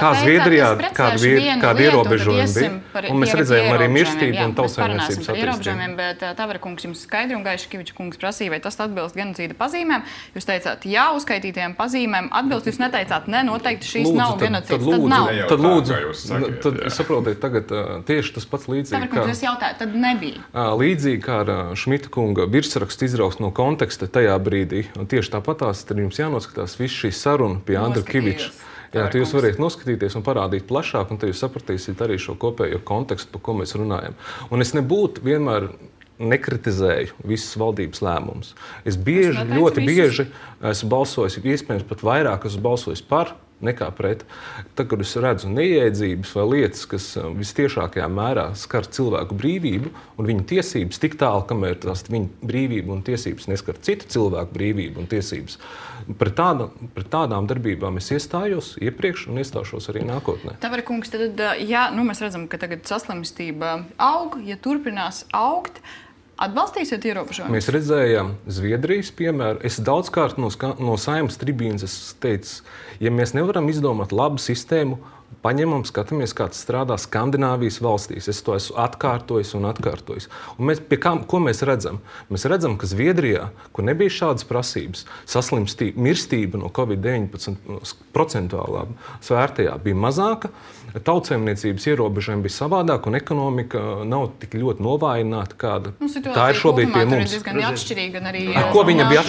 kāda ierobežojumi bija. Un mēs redzējām arī mirstību un tautsaimniecības attīstību. Bet Tavara kungs jums skaidri un gaiši Kiviča kungs prasīja, vai tas atbilst genocīda pazīmēm. Jūs teicāt, jā, uzskaitītajām pazīmēm atbilst. Jūs neteicāt, ne, noteikti šīs nav genocīds. Tad lūdzu, saprotiet, tagad tieši tas pats līdzīgi, tad nebija. Līdzīgi kā ar Šmita kunga virsrakstu izraukt no konteksta tajā brīdī. Un tieši tāpatās tad jums jānoskatās visu šī saruna pie Andra Kiviča. Jā, tad jūs varat noskatīties un parādīt plašāk, un tad jūs sapratīsiet arī šo kopējo kontekstu, par ko mēs runājam. Un es nebūtu vienmēr nekritizēju visas valdības lēmumus. Es ļoti bieži esmu balsojis, iespējams pat vairāk esmu balsojis par nekā pret. Tad, kad es redzu neiedzības vai lietas, kas vistiešākajā mērā skar cilvēku brīvību un viņu tiesības tik tālu, kamēr tās viņu brīvību un tiesības neskar citu cilvēku brīvību un tiesības. Pret tādām darbībām es iestājos iepriekš un iestāšos arī nākotnē. Tavara kungs, tad, mēs redzam, ka tagad saslimstība aug, ja turpinās augt, atbalstīsiet ierobežojumus? Mēs redzējām Zviedrijas piemēru. Es daudzkārt no Saeimas tribīnes teicu, ja mēs nevaram izdomāt labu sistēmu, paņemam, skatāmies, kā tas strādā Skandināvijas valstīs. Es to esmu atkārtojis. Un ko mēs redzam? Mēs redzam, ka Zviedrijā, kur nebija šādas prasības, mirstība no Covid-19 procentuālā svērtajā bija mazāka, tautsaimniecības ierobežojumi bija savādāk un ekonomika nav tik ļoti novājināta, kāda tā ir šobrīd pie mums. Ar ko viņa bija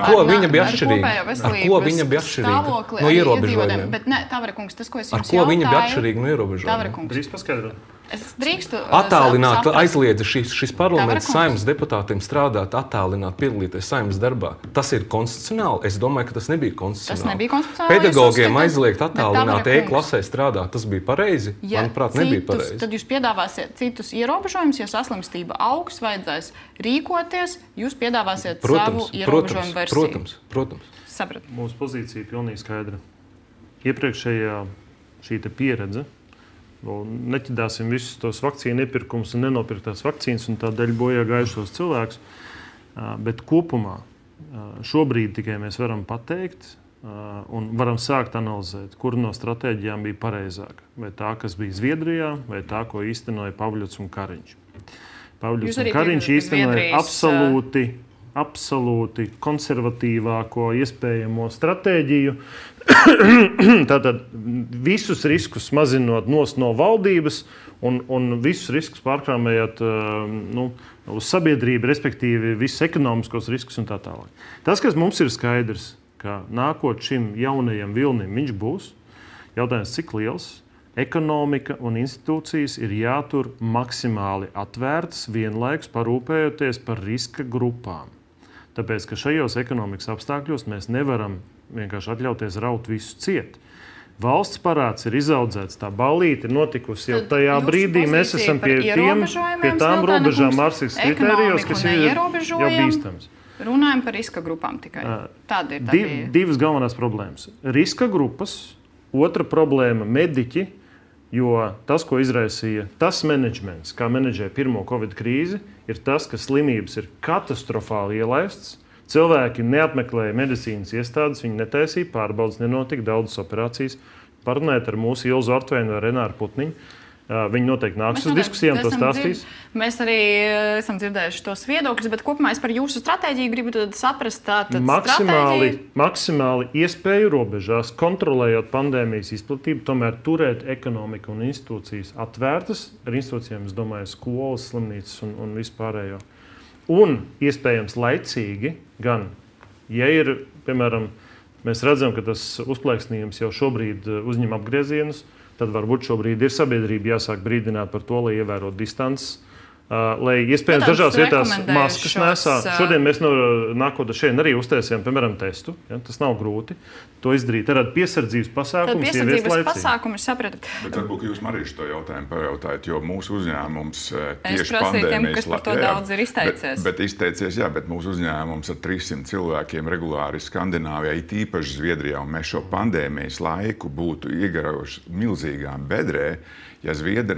atšķirīga? No ierobežojumiem. Bet ne, Tavara kungs, tas, ko es jums jautāju... Viņa bija atšķirīga no ierobežojumiem. Drīz paskaidrot. Es drīkstu attālināt, aizliedza šis parlaments Saeimas deputātiem strādāt, attālināt, piedalīties Saeimas darbā. Tas ir konstitucionāli? Es domāju, ka tas nebija konstitucionāli. Tas nebija konstitucionāli. Pedagogiem aizliegt attālināt E-klasē strādāt, tas bija pareizi? Manuprāt, nebija pareizi. Tad jūs piedāvāsiet citus ierobežojumus, ja saslimstība augs, vajadzēs rīkoties, jūs piedāvāsiet savu ierobežojumu versiju. Protams. Sapratu. Mūsu pozīcija pilnīgi skaidra. Iepriekšējā šī pieredze, neķidāsim visus tos vakcīnu iepirkumus un nenopirktās vakcīnas un tādēļ bojā gājušos cilvēkus, bet kopumā šobrīd tikai mēs varam pateikt, un varam sākt analizēt, kur no stratēģijām bija pareizāka. Vai tā, kas bija Zviedrijā, vai tā, ko īstenoja Pavļots un Kariņš. Pavļots un Kariņš īstenoja absolūti konservatīvāko iespējamo stratēģiju. Tātad visus riskus mazinot no valdības un visus riskus pārkrāmējot uz sabiedrību, respektīvi visus ekonomiskos riskus un tā tālāk. Tas, kas mums ir skaidrs, ka nākot šim jaunajam vilnim viņš būs, jautājums cik liels, ekonomika un institūcijas ir jātur maksimāli atvērtas, vienlaikus parūpējoties par riska grupām. Tāpēc, ka šajos ekonomikas apstākļos mēs nevaram vienkārši atļauties raut visu ciet. Valsts parāds ir izaudzēts, tā ballīte ir notikusi jau tajā brīdī. Mēs esam pie tām robežām Mārsīgas kritērijos, kas ir jau bīstams. Runājam par riska grupām tikai. Tāda ir tā pieeja. Divas galvenās problēmas. Riska grupas, otra problēma mediķi, jo tas, ko izraisīja tas menedžments, kā menedžēja pirmo Covid krīzi, ir tas, ka slimības ir katastrofāli ielaists. Cilvēki neapmeklēja medicīnas iestādes, viņi netaisīja pārbaudas, nenotika daudzas operācijas. Parunājot ar mūsu Ilzu Artveinu vai Renāru Putniņu, viņi noteikti nāks uz diskusijām, to stāstīs. Mēs arī esam dzirdējuši tos viedokļus, bet kopumā es par jūsu stratēģiju gribu saprast. Maksimāli iespēju robežās, kontrolējot pandēmijas izplatību, tomēr turēt ekonomiku un institūcijas atvērtas. Ar institūcijām, es domāju, skolas, slimnīcas un vispārējo. Un iespējams laicīgi, gan, ja ir, piemēram, mēs redzam, ka tas uzplaiksnījums jau šobrīd uzņem apgriezienus, tad varbūt šobrīd ir sabiedrība jāsāk brīdināt par to, lai ievērotu distances, lai iespējams dažās vietās maskas nesā. Šodien mēs nākot šeit arī uztaisījām, piemēram, testu. Ja, tas nav grūti. To izdarīt ar piesardzības pasākumus. Piesardzības pasākumi sapratu. Bet varbūt jūs man arī šo jautājumu pajautājat, jo mūsu uzņēmums tieši pandēmijas kas par to daudz ir izteicies. Bet izteicies, jā, bet mūsu uzņēmums ar 300 cilvēkiem regulāri Skandināvijā, it īpaši Zviedrijā, un mēs šo pandēmijas laiku būtu iegarojuši milzīgām bedrē, ja Zviedri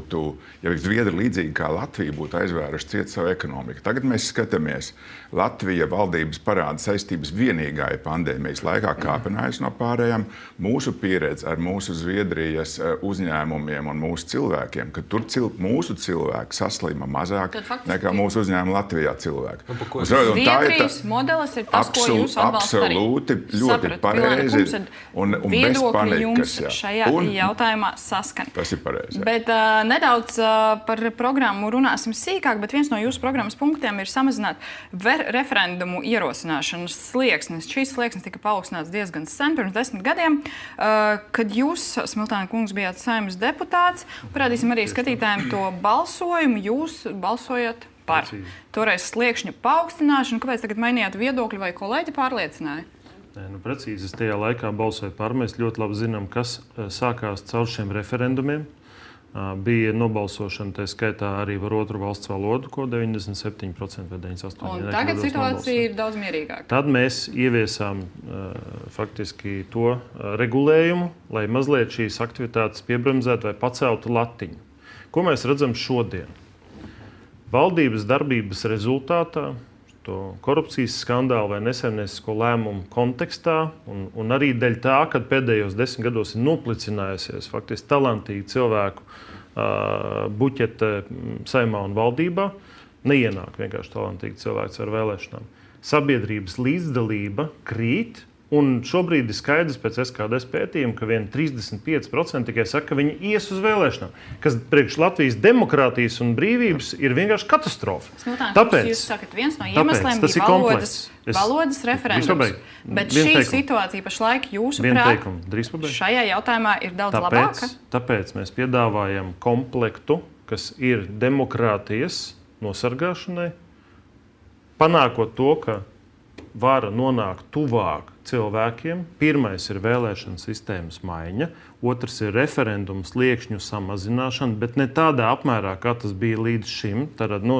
līdzīgi kā Latvija būtu aizvēruši ciet savu ekonomiku. Tagad mēs skatāmies, Latvija valdības parāda saistības vienīgā pandēmijas laikā kāpinājas no pārējām. Mūsu pieredze ar mūsu Zviedrijas uzņēmumiem un mūsu cilvēkiem, ka tur mūsu cilvēki saslima mazāk nekā mūsu uzņēmuma Latvijā cilvēki. Zviedrijas modelis ir tas, ko jūs atbalstat arī. Absolūti, ļoti pareizi un bez panikas. Šajā jautājumā saskan. Tas ir pareizi. Bet nedaudz par programmu runāsim sīkāk, bet viens no jūsu programmas punktiem ir samazināt referendumu ierosināšanas slieksnis. Šīs slieksnis tika paaugstināts diezgan sen, pirms 10 gadiem, kad jūs, Smiltāna kungs, bijāt Saeimas deputāts. Parādīsim arī skatītājiem to balsojumu. Jūs balsojat par toreiz sliekšņa paaugstināšanu. Kāpēc tagad mainījāt viedokļu vai kolēģi pārliecināja? Precīzi, es tajā laikā balsoju par. Mēs ļoti labi zinām, kas sākās caur šiem referendumiem. Bija nobalsošana, tā skaitā arī par otru valsts valodu, ko 97% vai 98%. Un tagad situācija ir daudz mierīgāka. Tad mēs ieviesām faktiski to regulējumu, lai mazliet šīs aktivitātes piebremzētu vai paceltu latiņu. Ko mēs redzam šodien? Valdības darbības rezultātā, to korupcijas skandālu vai nesaimniecisko lēmumu kontekstā, un arī dēļ tā, ka pēdējos 10 gados ir noplicinājusies faktiski talantīgi cilvēku buķete Saeimā un valdībā, neienāk vienkārši talantīgi cilvēks ar vēlēšanām. Sabiedrības līdzdalība krīt, un šobrīd ir skaidrs pēc SKDS pētījuma, ka vien 35% tikai saka, ka viņi ies uz vēlēšanām, kas priekš Latvijas demokrātijas un brīvības ir vienkārši katastrofa. Tāpēc jūs sakat, viens no iemesliem bija valodas referendums. Bet šī situācija pašlaik jūsuprāt šajā jautājumā ir daudz labāka? Tāpēc mēs piedāvājam komplektu, kas ir demokrātijas nosargāšanai, panākot to, ka vara nonākt tuvāk cilvēkiem. Pirmais ir vēlēšana sistēmas maiņa, otrs ir referendumu sliekšņu samazināšana, bet ne tādā apmērā, kā tas bija līdz šim. Tad,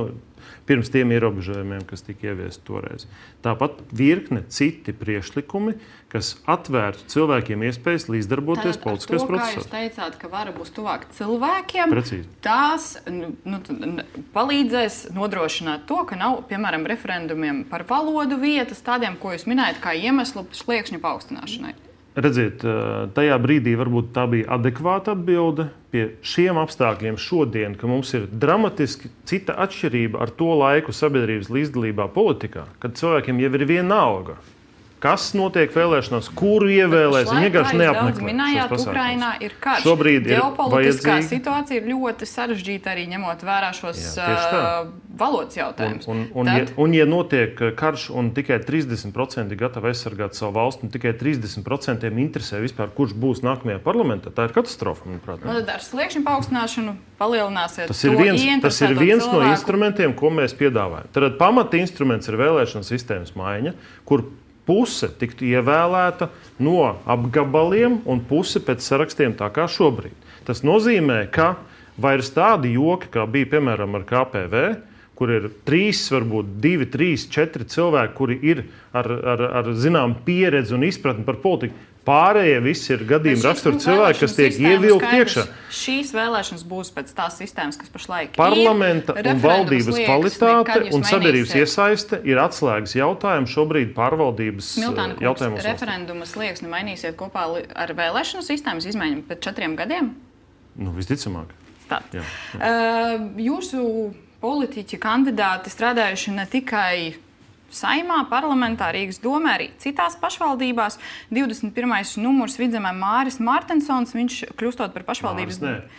pirms tiem ierobežojumiem, kas tika ieviesti toreiz. Tāpat virkne citi priekšlikumi, kas atvērtu cilvēkiem iespējas līdzdarboties politiskajos procesos. Jūs teicāt, ka vara būs tuvāk cilvēkiem. Precīzi. Tās palīdzēs nodrošināt to, ka nav, piemēram, referendumiem par valodu vietas tādiem, ko jūs minējat, kā iemeslu sliekšņa paaugstināšanai. Redziet, tajā brīdī varbūt tā bija adekvāta atbilde pie šiem apstākļiem šodien, ka mums ir dramatiski cita atšķirība ar to laiku sabiedrības līdzdalībā politikā, kad cilvēkiem jau ir vienalga, kas notiek vēlēšanās, kuru ievēlēs. Viņi vienkārši neapmeklē. Minējāt, Ukrainā ir karš. Šobrīd ģeopolitiskā situācija ir ļoti sarežģīta arī ņemot vērā šos valodas jautājumus. Un ja notiek karš un tikai 30% gatavi aizsargāt savu valstu un tikai 30% interesē vispār, kurš būs nākamajā parlamentā, tā ir katastrofa, manuprāt. Tad ar sliekšņa paaugstināšanu palielināsiet tas ir viens no instrumentiem, ko mēs piedāvājam. Tad pamata instruments ir vēlēšana sistēmas maiņa, kur puse tiktu ievēlēta no apgabaliem un puse pēc sarakstiem tā kā šobrīd. Tas nozīmē, ka vairs tādi joki, kā bija piemēram ar KPV, kur ir 3, varbūt 2, 3, 4 cilvēki, kuri ir ar zinām pieredzi un izpratni par politiku. Pārējie visi ir gadījumi rakstura cilvēki, kas tiek ievilkti iekšā. Šīs vēlēšanas būs pēc tās sistēmas, kas pašlaik parlamenta un valdības kvalitāte un sabiedrības iesaiste ir atslēgas jautājumi šobrīd pārvaldības jautājumos. Referenduma slieksni mainīsiet kopā ar vēlēšanu sistēmas izmaiņām pēc 4 gadiem? Visticamāk. Jūsu politiķi, kandidāti strādājuši ne tikai Saimā, parlamentā, Rīgas domē, arī citās pašvaldībās. 21. numurs Vidzemē Māris Martensons, viņš kļūstot par pašvaldības...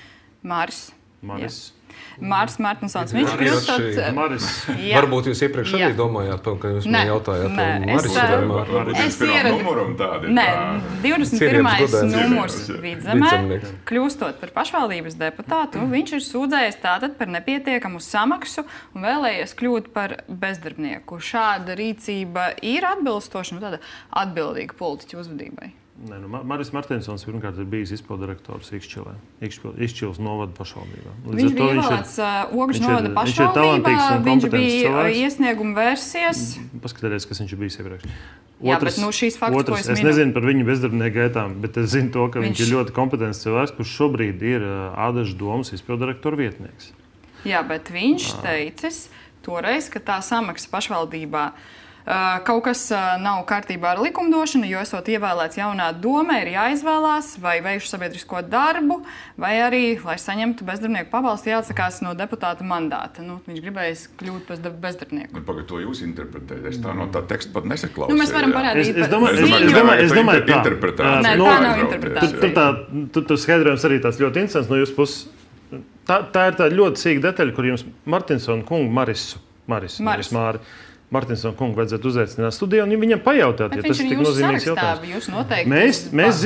Māris Martensons, viņš kļūstot... Varbūt jūs iepriekš arī domājāt to, ka jūs man jautājāt. Es ieradu... Nē, 21. numurs Vidzemē, kļūstot par pašvaldības deputātu, viņš ir sūdzējies tātad par nepietiekamu samaksu un vēlējies kļūt par bezdarbnieku. Šāda rīcība ir atbilstoša un tāda atbildīga politiķu uzvedībai. Māris Martensons pirmkārt ir bijis izpildirektors Ikšķiles novada pašvaldībā. Viņš bija ievēlēts Ogres novada pašvaldībā, viņš bija iesnieguma vērsies. Paskatieties, kas viņš ir bijis iepriekš. Šīs fakts, ko es minu. Es nezinu par viņu bezdarbnieku gaitām, bet es zinu to, ka viņš ir ļoti kompetents cilvēks, kurš šobrīd ir Ādažu domas izpildirektora vietnieks. Jā, bet viņš teicis toreiz, ka tā samaksa pašvaldībā kaut kas nav kārtībā ar likumdošanu, jo esot ievēlēts jaunā domē, ir jāizvēlās vai veikšu sabiedrisko darbu, vai arī, lai saņemtu bezdarbnieku pabalstu, jāatsakās no deputāta mandāta. Viņš gribēja kļūt par bezdarbnieku. Pagad, to jūs interpretējat. Es tā no tā teksta pat nesaklausīju. Mēs varam parādīt. Es domāju tā. Nē, tā nav interpretācija. Tur skaidrojums arī tāds ļoti interesants no jūsu puses. Tā ir tā ļoti sīga detaļa, kur jums Martinsona kungu Māri Martinsona kungu vajadzētu uzaicināt studijā un viņam pajautāt, ja tas ir tik nozīmīgs jautājums. Mēs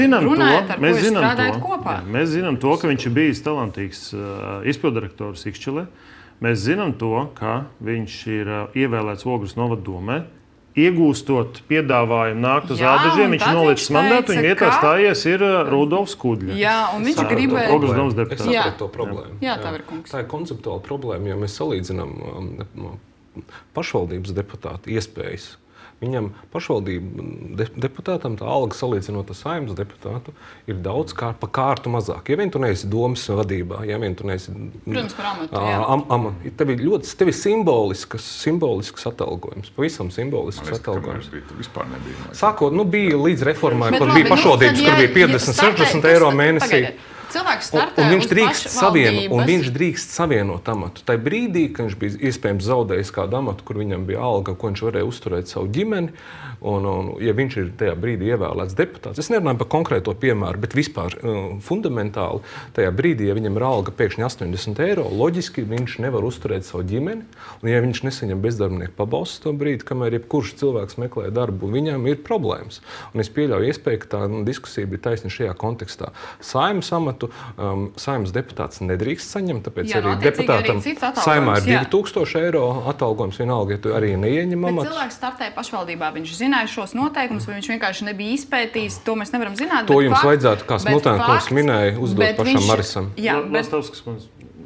zinām to, ka viņš ir bijis talantīgs izpildirektors Ikšķilē. Mēs zinām to, ka viņš ir ievēlēts Ogres novada domē. Iegūstot piedāvājumu nākt uz Ādažiem, viņš nolicis mandātu, viņa vietā stājies ir Rudolfs Kudļa. Jā, un viņš gribēja... Ogres domas deputāts. Es saprotu to problēmu. Jā, tā ir kungs. Tā ir konceptuāla problēma, jo mēs salīdzinām pašvaldības deputātu iespējas. Viņam pašvaldību deputātam tā alga salīdzinot ar Saeimas deputātu ir daudz pa kārtu mazāk. Ja vien tu neesi domas vadībā, ja vien tu neesi... Protams, par amatu, tev ir simbolisks atalgojums, pavisam simbolisks atalgojums. Vispār nebija. Sākot, bija līdz reformai, kur bija pašvaldības, kur bija 50-60 eiro mēnesī. Un viņš drīkst savienot amatu. Tai brīdī, kad viņš bija iespējams zaudējis kādu amatu, kur viņam bija alga, ko viņš varēja uzturēt savu ģimeni, un ja viņš ir tajā brīdī ievēlēts deputāts, es nerunāju par konkrēto piemēru, bet vispār fundamentāli tajā brīdī, ja viņam ir alga pēkšņi 80 eiro, loģiski viņš nevar uzturēt savu ģimeni, un ja viņš nesaņem bezdarbnieku pabalstu to brīdi, kamēr jebkurš cilvēks meklē darbu, viņam ir problēmas. Un es pieļauju iespēju, ka tā diskusija bija taisna šajā kontekstā. Saeimas amatu Saeimas deputāts nedrīkst saņemt, tāpēc arī deputātam Saeimā ir 2000 eiro atalgojums vienalga, ja tu arī neieņem amatu. Bet cilvēks startēja pašvaldībā, viņš zināja šos noteikumus, vai viņš vienkārši nebija izpētījis, to mēs nevaram zināt. To jums vajadzētu, kā Smiltēna kungs minēja, uzdot pašam Marisam.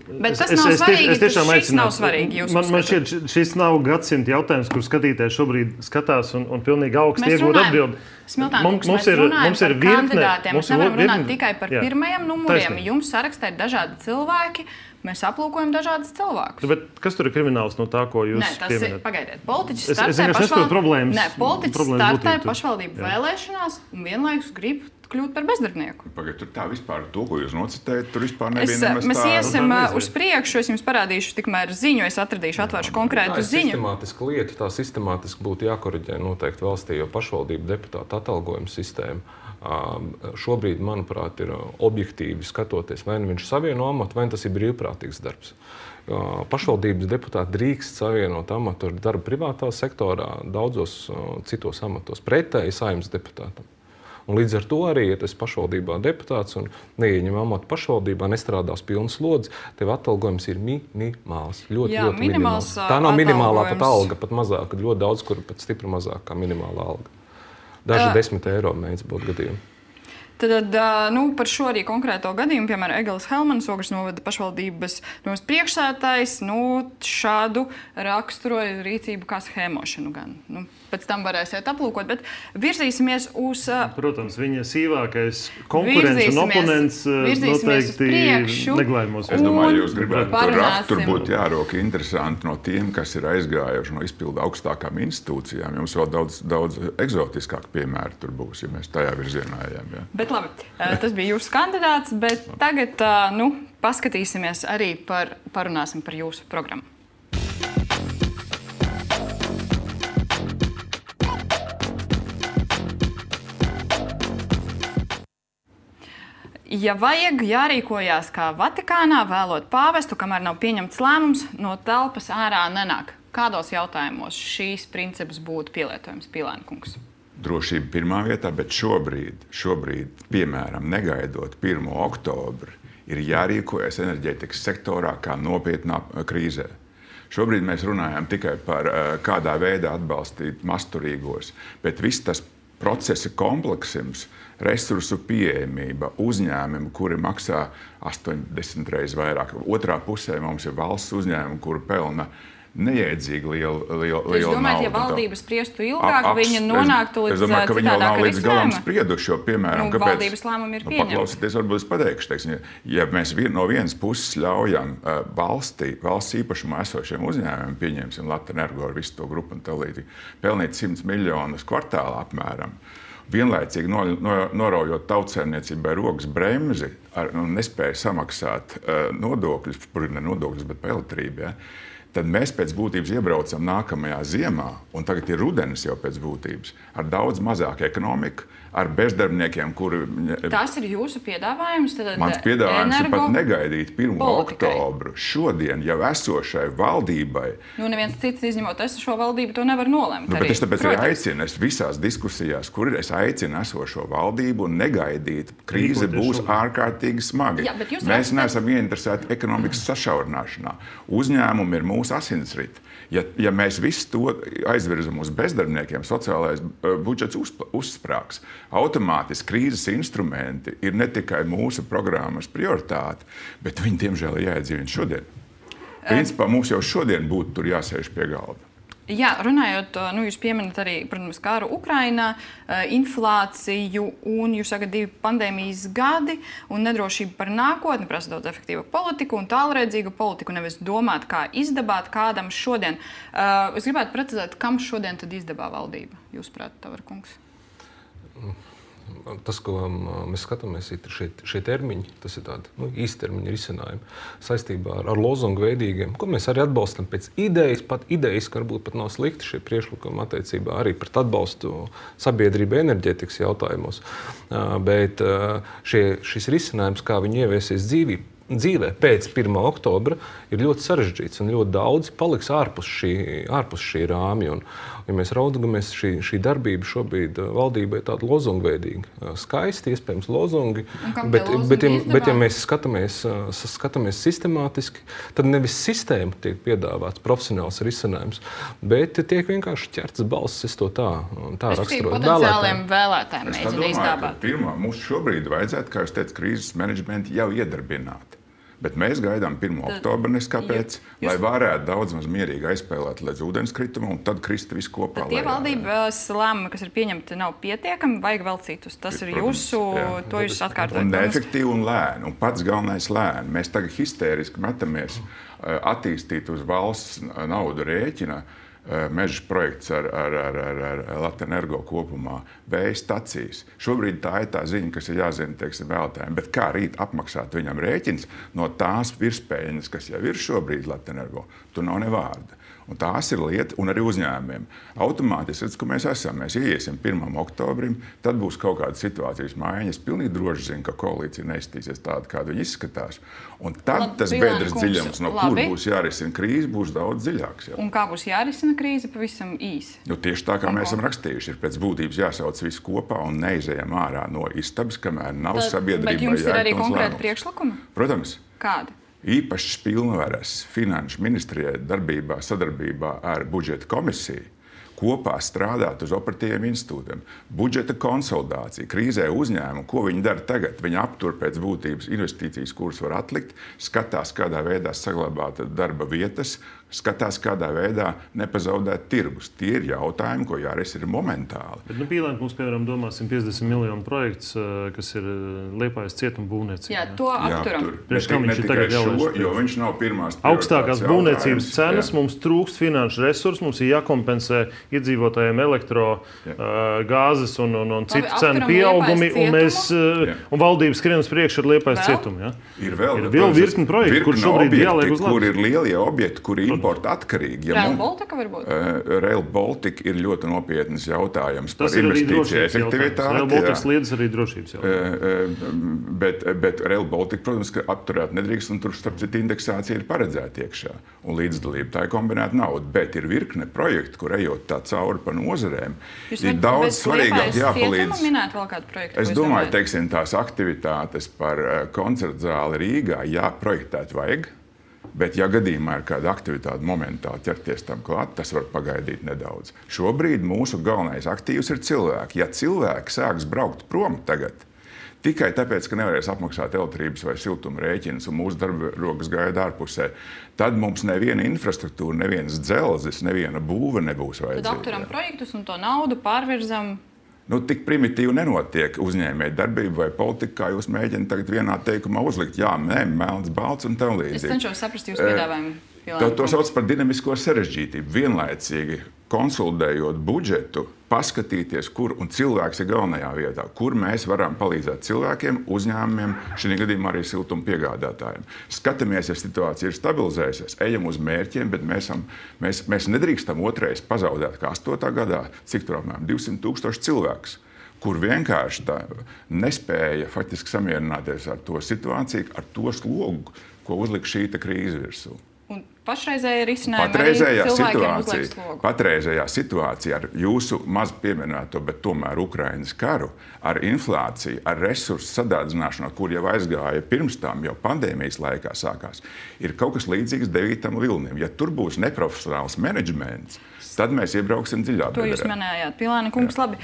Bet tas nav svarīgi, šis nav svarīgi. Man šķiet, šis nav gadsimta jautājums, kur skatītājs šobrīd skatās un pilnīgi augsti iegūst atbildi. Mums ir virkne. Mēs nevaram runāt tikai par pirmajiem numuriem. Jums sarakstā ir dažādi cilvēki. Mēs aplūkojam dažādas cilvēkus. Bet kas tur ir krimināls no tā, ko jūs pieminat? Pagaidiet, politiķis startē pašvaldību vēlēšanās un vienlaikus grib kļūt par bezdarbnieku. Pagaidiet, tur tā vispār to, ko jūs nocitējat, tur vispār nebija nemaz tā. Mēs iesim uz priekšu, es jums parādīšu tikmēr ziņu, es atradīšu, atvēršu konkrētu ziņu. Tā ir sistemātiska lieta, tā sistemātiski būtu jākoriģē noteikti valstī, jo pašvaldību deputātu atalgojuma sistēma šobrīd, manuprāt, ir objektīvi skatoties, vai nu viņš savieno amatu, vai tas ir brīvprātīgs darbs. Pašvaldības deputāti drīkst savienot amatu ar darbu privātā sektorā, daudzos citos amatos, pretēji Saeimas deputātam. Un līdz ar to arī, ja tas pašvaldībā deputāts un neieņem amatu pašvaldībā, nestrādās pilnas slodzes, tev atalgojums ir minimāls. Ļoti minimāls. Tā nav minimālā pat alga, pat mazāka. Ļoti daudz, kur pat stipri mazāk kā minimālā alga. Daži 10 eiro mēdz būt gadījumi. Tad par šo arī konkrēto gadījumu, piemēram, Egils Helmanis, Ogres novada pašvaldības priekšsēdētājs, šādu raksturoja rīcību kā schēmošanu gan. Pēc tam varēsiet aplūkot, bet virzīsimies uz... Protams, viņa sīvākais konkurents un oponents noteikti neglājumos. Es domāju, jūs gribētu tur būt jāroka interesanti no tiem, kas ir aizgājuši no izpildu augstākām institūcijām. Jums vēl daudz eksotiskāk piemēri tur būs, ja mēs tajā virzienā ejam. Ja? Bet labi, tas bija jūsu kandidāts, bet tagad paskatīsimies arī parunāsim par jūsu programmu. Ja vajag, jārīkojās kā Vatikānā, vēlot pāvestu, kamēr nav pieņemts lēmums, no telpas ārā nenāk. Kādos jautājumos šīs princips būtu pielietojams, Pīlēna kungs? Drošība pirmā vietā, bet šobrīd, piemēram, negaidot 1. oktobri, ir jārīkojas enerģētikas sektorā kā nopietnā krīzē. Šobrīd mēs runājam tikai par kādā veidā atbalstīt masturīgos, bet viss tas procesa kompleksums, resursu pieejamība, uzņēmumi, kuri maksā 80 reizes vairāk. Otrā pusē mums ir valsts uzņēmumi, kuri pelna neiedzīgi lielu naudu. Jūs domājat, ja valdības spriestu ilgāk, viņi nonāktu līdz citādāka risinājuma? Es domāju, ka viņi nav līdz galam sprieduši, jo, piemēram, valdības lēmumi ir pieņemti. Paklausieties, varbūt es pateikšu, teiksim, ja mēs no vienas puses ļaujam valsts īpašumā esošiem uzņēmumiem, pieņemsim Latvenergo ar visu to grupu un tālīdzi, pelnīt 100 miljonus kvartālā apmēram, vienlaicīgi noraujot tautsēmniecībai rokas bremzi un nespēja samaksāt nodokļus, kur ir ne nodokļus, bet par elektrību, ja? Tad mēs pēc būtības iebraucam nākamajā ziemā, un tagad ir rudenis jau pēc būtības, ar daudz mazāku ekonomiku, ar bezdarbniekiem, kuri... Tas ir jūsu piedāvājums? Mans piedāvājums ir pat negaidīt 1. oktobru. Šodien jau esošai valdībai... neviens cits izņemot šo valdību to nevar nolemt. Bet es tāpēc arī aicinu, es visās diskusijās, kur es aicinu esošo valdību negaidīt. Krīze būs ārkārtīgi smagi. Jā, mēs neesam ieinteresēti ekonomikas sašaurināšanā. Uzņēmumi ir mūsu asinsriti. Ja mēs visu to aizvirzam uz bezdarbniekiem, sociālais budžets uzsprāgs. Automātiski krīzes instrumenti ir ne tikai mūsu programmas prioritāte, bet viņi, diemžēl, ir jāiedzīvina šodien. Principā mums jau šodien būtu tur jāsēž pie galda. Jā, runājot, jūs pieminat arī, protams, kāru Ukrainā, inflāciju, un jūs sakat 2 pandēmijas gadi un nedrošību par nākotni, prasa daudz efektīvu politiku un tālredzīgu politiku, nevis domāt, kā izdabāt kādam šodien. Es gribētu precizēt, kam šodien tad izdabā valdība, jūsuprāt, Tavara kungs? Tas, ko mēs skatāmies, ir šie termiņi, tas ir tādi īstermiņa risinājumi saistībā ar lozungu veidīgiem, ko mēs arī atbalstam pēc idejas, pat idejas, ka varbūt pat nav slikti šie priekšlikumi attiecībā arī pret atbalstu sabiedrību enerģētikas jautājumos. Bet šis risinājums, kā viņi ieviesies dzīvē pēc 1. oktobra, ir ļoti sarežģīts un ļoti daudz paliks ārpus šī rāmja. Ja mēs raugamies, šī darbība šobrīd valdībai ir tāda lozungveidīga. Skaisti, iespējams, lozungi, bet ja mēs skatāmies sistemātiski, tad nevis sistēma tiek piedāvāts profesionāls risinājums, bet tiek vienkārši ķerts balss, es to tā raksturoju. Potenciāliem vēlētājiem mēģina izdāvāt. Pirmā, mums šobrīd vajadzētu, kā jūs teicat, krīzes menedžmenti jau iedarbināt. Bet mēs gaidām 1. oktobru, kāpēc? Lai varētu daudz maz mierīgi aizspēlēt līdz ūdenskritumam, un tad krist visu kopā. Tad tie valdības lēmumi, kas ir pieņemti, nav pietiekami, vajag vēl citus. Tas ir jūsu, to jūs atkārtojat. Un neefektīvi un lēni, un pats galvenais lēni. Mēs tagad histēriski metamies attīstīt uz valsts naudu rēķina meža projekts ar Latvenergo kopumā, vēja stacijas. Šobrīd tā ir tā ziņa, kas ir jāzina, teiksim, vēlētājiem, bet kā rīt apmaksāt viņam rēķins no tās virspēļņas, kas jau ir šobrīd Latvenergo, tur nav ne vārda. Un tās ir lieta, un arī uzņēmumiem. Automātiski, redz, ka mēs esam, mēs iesim 1. oktobrim, tad būs kaut kāda situācijas maiņa. Es pilnīgi droši zinu, ka koalīcija neizstīsies tāda, kāda viņa izskatās. Un tad tas bedres dziļums, no kur būs jārisina krīze, būs daudz dziļāks. Jau. Un kā būs jārisina krīze pavisam īsi? Nu, tieši tā, kā mēs esam rakstījuši, ir pēc būtības jāsauc visu kopā un neizējam ārā no istabas, kamēr nav sabiedrībai. Bet jums ir arī konkrēti priekšlikumi? Protams. Kādi? Īpašas pilnvaras Finanšu ministrijai sadarbībā ar budžeta komisiju kopā strādāt uz operatīviem institūtiem. Budžeta konsolidācija, krīzē uzņēmumu, ko viņi dara tagad? Viņi aptur pēc būtības investīcijas, kuras var atlikt, skatās, kādā veidā saglabāt darba vietas, skatās, kādā veidā nepazaudēt tirgus. Tie ir jautājumi, ko jārisina momentāli. Bet, Pīlēn, mums, piemēram, domā 150 miljonu projekts, kas ir Liepājas cietuma būvniecība. Jā, to apturam. Ne tikai šo, jo viņš nav pirmās augstākās būvniecības cenas, mums trūkst finanšu resursu, mums ir jākompensē iedzīvotājiem gāzes un citu cenu pieaugumi, un valdības skrien uz priekšu ar Liepājas cietumu. Ja? Ir vēl virkni projekti, kur šobrīd jāliek uz kur ir lielie objekti, kuri importa atkarīgi. Rail Baltica varbūt? Rail Baltica ir ļoti nopietnas jautājums par investīciju efektivitāti. Rail Baltica liedz arī drošības jautājums. Bet Rail Baltica, protams, ka apturēt nedrīkst, un tur starp citu indeksācija ir paredzēta iekšā. Un līdzdalība, tā ir kombinēta nauda. Bet ir virkne projektu, kur ejot tā cauri pa nozarēm, ir daudz svarīgāk jāpalīdz. Es domāju, teiksim, tās aktivitātes par koncertu zāli Rīgā jāprojektēt vajag. Bet, ja gadījumā ir kāda aktivitāte momentāli ķerties tam klāt, tas var pagaidīt nedaudz. Šobrīd mūsu galvenais aktīvs ir cilvēki. Ja cilvēki sāks braukt prom tagad, tikai tāpēc, ka nevarēs apmaksāt elektrības vai siltuma rēķinus un mūsu darba rokas gaida ārpusē, tad mums neviena infrastruktūra, neviens dzelzis, neviena būve nebūs vajadzīga. Tad apturam projektus un to naudu pārvirzam. Tik primitīvi nenotiek uzņēmēja darbība vai politika, kā jūs mēģināt tagad vienā teikumā uzlikt. Jā, melns, balts un tam līdzīgi. Es cenšos saprast jūsu piedāvājumu. To sauc par dinamisko sarežģītību. Vienlaicīgi konsolidējot budžetu, paskatīties, kur un cilvēks ir galvenajā vietā, kur mēs varam palīdzēt cilvēkiem, uzņēmumiem, šī gadījumā arī siltuma piegādātājiem. Skatāmies, ja situācija ir stabilizējusies, ejam uz mērķiem, bet mēs nedrīkstam otrais pazaudēt, kā 8. gadā, cik tur apmēram 200,000 cilvēkus, kur vienkārši nespēja faktiski samierināties ar to situāciju, ar to slogu, ko uzlika šī krīze virsū. Un pašreizējā risinājumā patreizējā situācija ar jūsu maz pieminēto, bet tomēr Ukrainas karu, ar inflāciju, ar resursu sadārdzināšanu, kur jau aizgāja pirms tam, jau pandēmijas laikā sākās, ir kaut kas līdzīgs 9. vilnim. Ja tur būs neprofesionāls menedžments, tad mēs iebrauksim dziļāk. To jūs minējāt, Pīlēna kungs, labi.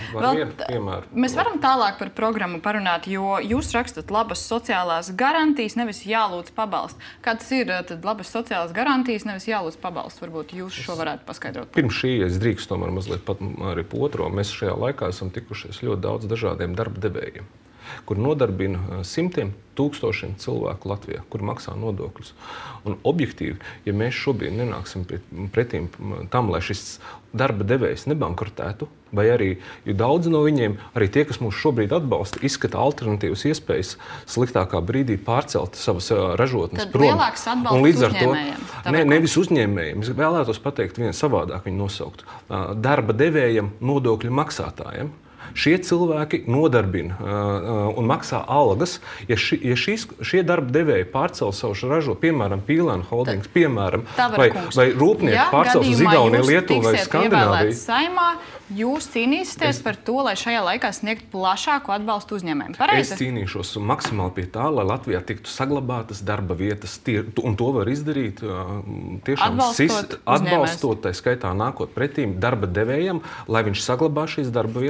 Mēs varam tālāk par programmu parunāt, jo jūs rakstat labas sociālās garantijas, nevis jālūdz pabalst. Kāds ir tad labas sociālās garantijas, nevis jālūdz pabalst? Varbūt jūs šo varētu paskaidrot. Pirms šī, es drīkstu tomēr mazliet pat arī po otro, mēs šajā laikā esam tikušies ļoti daudz dažādiem darba devējiem, kur nodarbina simtiem tūkstošiem cilvēku Latvijā, kur maksā nodokļus. Un objektīvi, ja mēs šobrīd nenāksim pretīm tam, lai šis darba devējs nebankrotētu, vai arī daudzi no viņiem, arī tie, kas mūs šobrīd atbalsta, izskata alternatīvas iespējas sliktākā brīdī pārcelt savas ražotnes prom. Tad lielāks atbalsts uzņēmējiem? Nevis uzņēmējiem. Es vēlētos pateikt vienu savādāk viņu nosaukt. Darba devējiem, nodokļu maksātājiem. Šie cilvēki nodarbina un maksā algas. Ja šie darba devēji pārcel savu ražu, piemēram, Pīlēna Holdings, piemēram, vai rūpnieki pārcel uz Igauniju, Lietuvu vai Skandināviju. Saimā, jūs cīnīsieties par to, lai šajā laikā sniegt plašāku atbalstu uzņēmējiem. Pareizi? Es cīnīšos maksimāli pie tā, lai Latvijā tiktu saglabātas darba vietas, un to var izdarīt tiešām atbalstot, tā skaitā nākot pretīm darba devējiem, lai viņš saglabā šīs darba vietas, lai cilvēki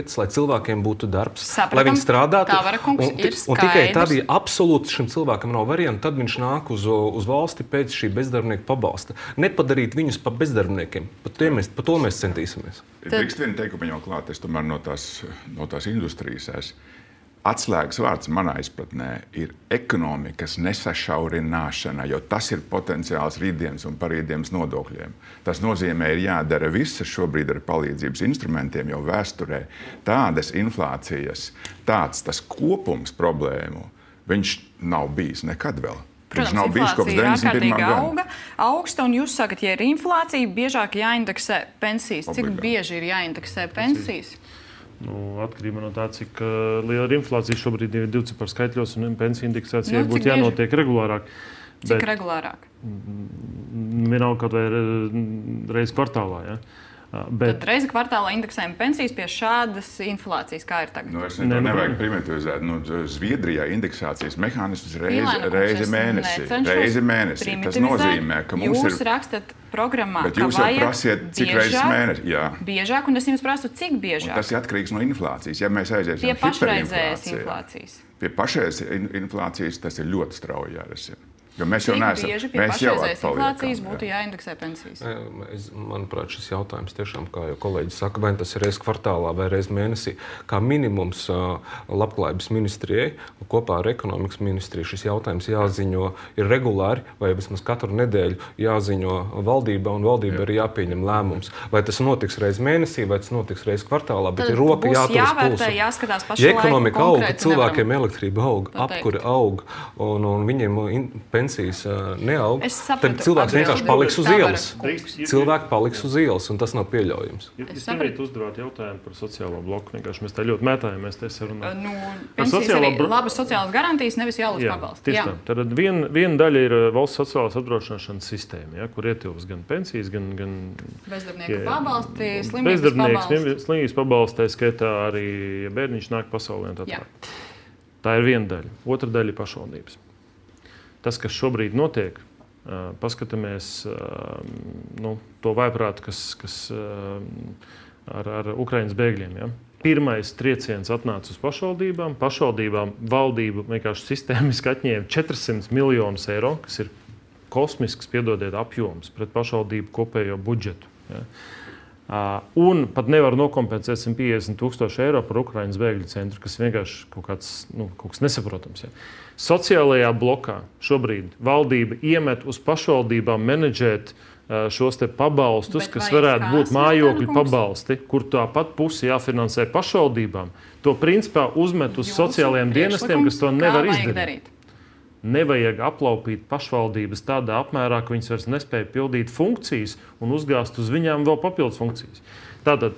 cilvēkiem būtu darbs, Sapratam, lai viņi strādātu. Tāvara kungs ir Un tikai tad, skaidrs. ja absolūti šim cilvēkam nav variantu, tad viņš nāk uz valsti pēc šī bezdarbnieka pabalsta. Nepadarīt viņus par bezdarbniekiem. Par to mēs centīsimies. Drīkst vienu teikumu jau klāt, es tomēr no tās industrijas esmu. Atslēgas vārds manā izpratnē ir ekonomikas nesašaurināšana, jo tas ir potenciāls rītdienas un parītdienas nodokļiem. Tas nozīmē, ir jādara viss šobrīd ar palīdzības instrumentiem, jo vēsturē tādas inflācijas, tas kopums problēmu, viņš nav bijis nekad vēl. Protams, inflācija ir ārkārtīgi augsta, un jūs sakat, ja ir inflācija, biežāk jāindeksē pensijas. Cik bieži ir jāindeksē pensijas? Atkarībā no tā, cik liela ir inflācija šobrīd ir 2 ciparu skaitļos, un pensiju indeksācijai būtu jānotiek regulārāk. Cik regulārāk? Vienalga kaut vai reizi kvartālā, ja? Tad reizi kvartālā indeksējam pensijas pie šādas inflācijas, kā ir tagad? Es nevajag primitivizēt. Zviedrijā indeksācijas mehānisms reizi mēnesī. Tas nozīmē, ka mums jūs rakstat programmā, bet jūs jau prasiet, cik reizes mēnesī. Biežāk, un es jums prasu, cik biežāk? Un tas ir atkarīgs no inflācijas. Ja mēs aiziesim pie pašreizējas inflācijas. Pie pašreizējas inflācijas tas ir ļoti strauji jārisina. Jo mēs jau neesam. Cik bieži pie pašreizējas inflācijas būtu jāindeksē pensijas? Manuprāt, šis jautājums tiešām, kā jau kolēģi saka, vai tas ir reiz kvartālā vai reiz mēnesī, kā minimums labklājības ministrijai kopā ar ekonomikas ministriju šis jautājums jāziņo ir regulāri vai vismaz katru nedēļu jāziņo valdībā, un valdība ir jāpieņem lēmums. Vai tas notiks reiz mēnesī, vai tas notiks reiz kvartālā, bet ir roka jāturas pulsā. Ja ekonomika auga, cilvēkiem elektrība aug, apkure aug, un viņiem pensijas neaug, tad cilvēks vienkārši paliks uz ielas. Cilvēki paliks uz ielas, un tas nav pieļaujams. Jūs nevarat uzdevāt jautājumu par sociālo bloku. Vienkārši mēs tā ļoti mētājamies te sarunā. Pensijas arī labas sociālas garantijas, nevis jālūdz pabalsts. Tieši tā. Tad viena daļa ir valsts sociālās apdrošināšanas sistēma, kur ietilpst gan pensijas, gan bezdarbnieku pabalsti, slimības pabalsti, tā skaitā arī, ja bērniņš nāk pasaulē un tā tālāk. Tā ir viena daļa. Otra daļa ir pašvaldības. Tas, kas šobrīd notiek, paskatāmies to vājprātu, kas ar Ukrainas bēgļiem. Ja? Pirmais trieciens atnāca uz pašvaldībām. Pašvaldībām valdība vienkārši sistēmiski atņēma 400 miljonus eiro, kas ir kosmisks, piedodiet, apjoms pret pašvaldību kopējo budžetu. Ja? Un pat nevar nokompensēt 150,000 eiro par Ukrainas bēgļu centru, kas vienkārši kaut kas nesaprotams. Ja. Sociālajā blokā šobrīd valdība iemet uz pašvaldībām menedžēt šos te pabalstus, kas varētu būt mājokļu pabalsti, kur tāpat pusi jāfinansē pašvaldībām. To principā uzmet uz sociālajiem dienestiem, kas to nevar izdarīt. Nevajag aplaupīt pašvaldības tādā apmērā, ka viņas vairs nespēja pildīt funkcijas un uzgāzt uz viņām vēl papildus funkcijas. Tātad,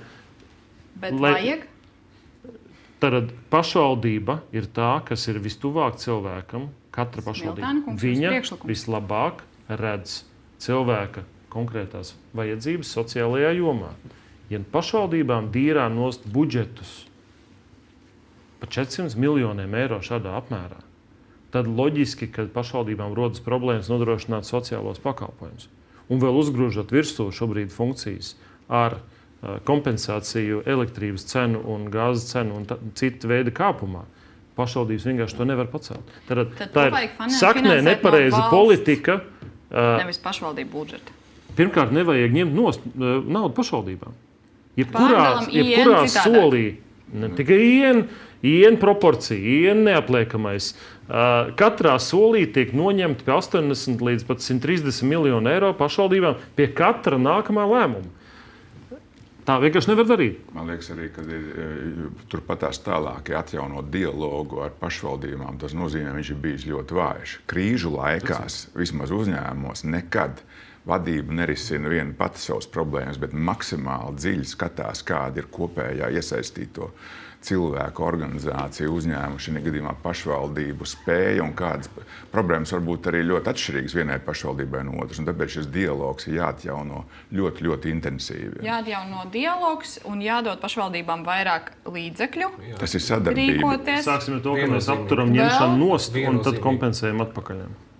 Tad pašvaldība ir tā, kas ir vistuvāk cilvēkam, katra pašvaldība. Viņa vislabāk redz cilvēka konkrētās vajadzības sociālajā jomā. Ja pašvaldībām dīrā nost budžetus par 400 miljoniem eiro šādā apmērā, tad loģiski, ka pašvaldībām rodas problēmas nodrošināt sociālos pakalpojumus. Un vēl uzgrūžot virsū šobrīd funkcijas ar kompensāciju elektrības cenu un gāzes cenu un citu veidu kāpumā. Pašvaldības vienkārši to nevar pacelt. Tā ir saknē nepareiza politika. Nevis pašvaldību budžeta. Pirmkārt, nevajag ņemt nost naudu pašvaldībām. Jebkurā solī, ne tikai ien proporcija, ien neapliekamais. Katrā solī tiek noņemti pie 80 līdz pat 130 miljonu eiro pašvaldībām pie katra nākamā lēmuma. Tā vienkārši nevar darīt. Man liekas arī, ka turpatās tālāk atjaunot dialogu ar pašvaldībām, tas nozīmē, viņš ir bijis ļoti vājš. Krīžu laikās, vismaz uzņēmumos, nekad vadība nerisina viena pati savas problēmas, bet maksimāli dziļi skatās, kāda ir kopējā iesaistīto cilvēku, organizāciju, uzņēmumu, šī gadījumā pašvaldību spēja un kādas problēmas var būt arī ļoti atšķirīgas vienai pašvaldībai no otras. Un tāpēc šis dialogs ir jāatjauno ļoti, ļoti intensīvi. Jāatjauno dialogs un jādod pašvaldībām vairāk līdzekļu. Tas ir sadarbība. Sāksim ar to, ka mēs apturam ņemšanu nost un tad kompensējam atpakaļ.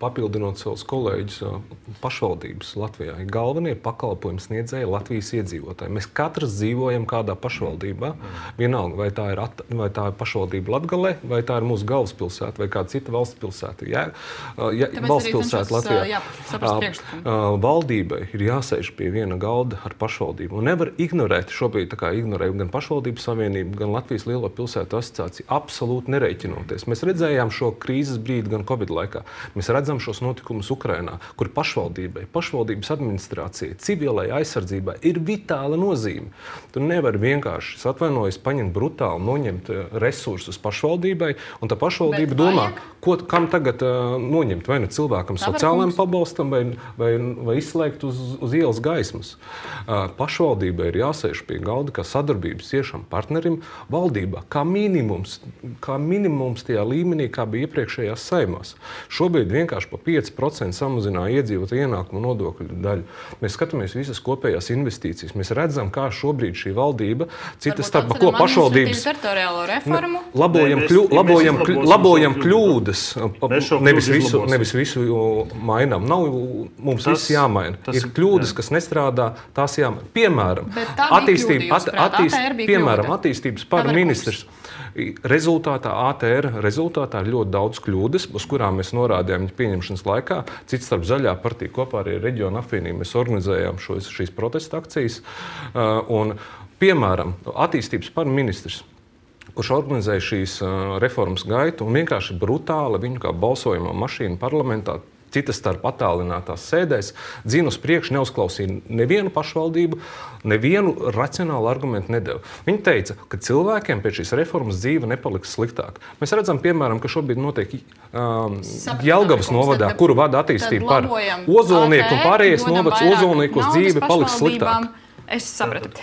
papildinot savus kolēģus, pašvaldības Latvijā ir galvenie pakalpojumu sniedzēji Latvijas iedzīvotāji. Mēs katrs dzīvojam kādā pašvaldībā. Vienalga, vai tā ir pašvaldība Latgalē, vai tā ir mūsu galvaspilsēta, vai kāda cita valsts pilsēta. Valsts pilsēta Latvijā. Valdībai ir jāsēž pie viena galda ar pašvaldību. Un nevar ignorēt, šobrīd tā kā ignorē gan pašvaldības savienību, gan Latvijas Lielo pilsētu asociāciju, absolūti nereiķinoties. Mēs redzējām šo krīzes brīdi gan Covid laikā. Mēs redzam šos notikumus Ukrainā, kur pašvaldībai, pašvaldības administrācijai, civilai aizsardzībai ir vitāla nozīme. Tu nevari vienkārši, atvainojos, paņemt brutāli, noņemt resursus pašvaldībai, un tā pašvaldība domā, kam tagad noņemt, vai nu cilvēkam sociālajiem pabalstam, vai izslēgt uz ielas gaismas. Pašvaldībai ir jāsēž pie galda kā sadarbības ciešam partnerim valdībā, kā minimums tajā līmenī, kā bija iepriekšējās saimās. Šobrīd vienkārši pa 5% samazināja iedzīvotāju ienākumu nodokļu daļu. Mēs skatāmies visas kopējās investīcijas. Mēs redzam, kā šobrīd šī valdība, citas starpā, ko pašvaldības labojam kļūdas, nevis visu mainām. Nav mums viss jāmaina. Ir kļūdas, kas nestrādā, tās jāmaina. Piemēram, attīstības par ministrs. ATR rezultātā ir ļoti daudz kļūdas, uz kurām mēs norādījām viņa pieņemšanas laikā. Cits starp Zaļā partija kopā arī Reģiona apvienību mēs organizējām šīs protesta akcijas. Un, piemēram, attīstības par ministrs, kurš organizēja šīs reformas gaitu un vienkārši brutāli viņu kā balsojumā mašīnu parlamentā, citas starp attālinātās sēdēs, dzina uz priekšu, neuzklausīja nevienu pašvaldību, nevienu racionālu argumentu nedeva. Viņi teica, ka cilvēkiem pēc šīs reformas dzīve nepaliks sliktāk. Mēs redzam, piemēram, ka šobrīd notiek Jelgavas novadā, kuru vada attīstība par Ozolnieku un pārējais novads Ozolniekos dzīve paliks sliktāk. Es sapratu.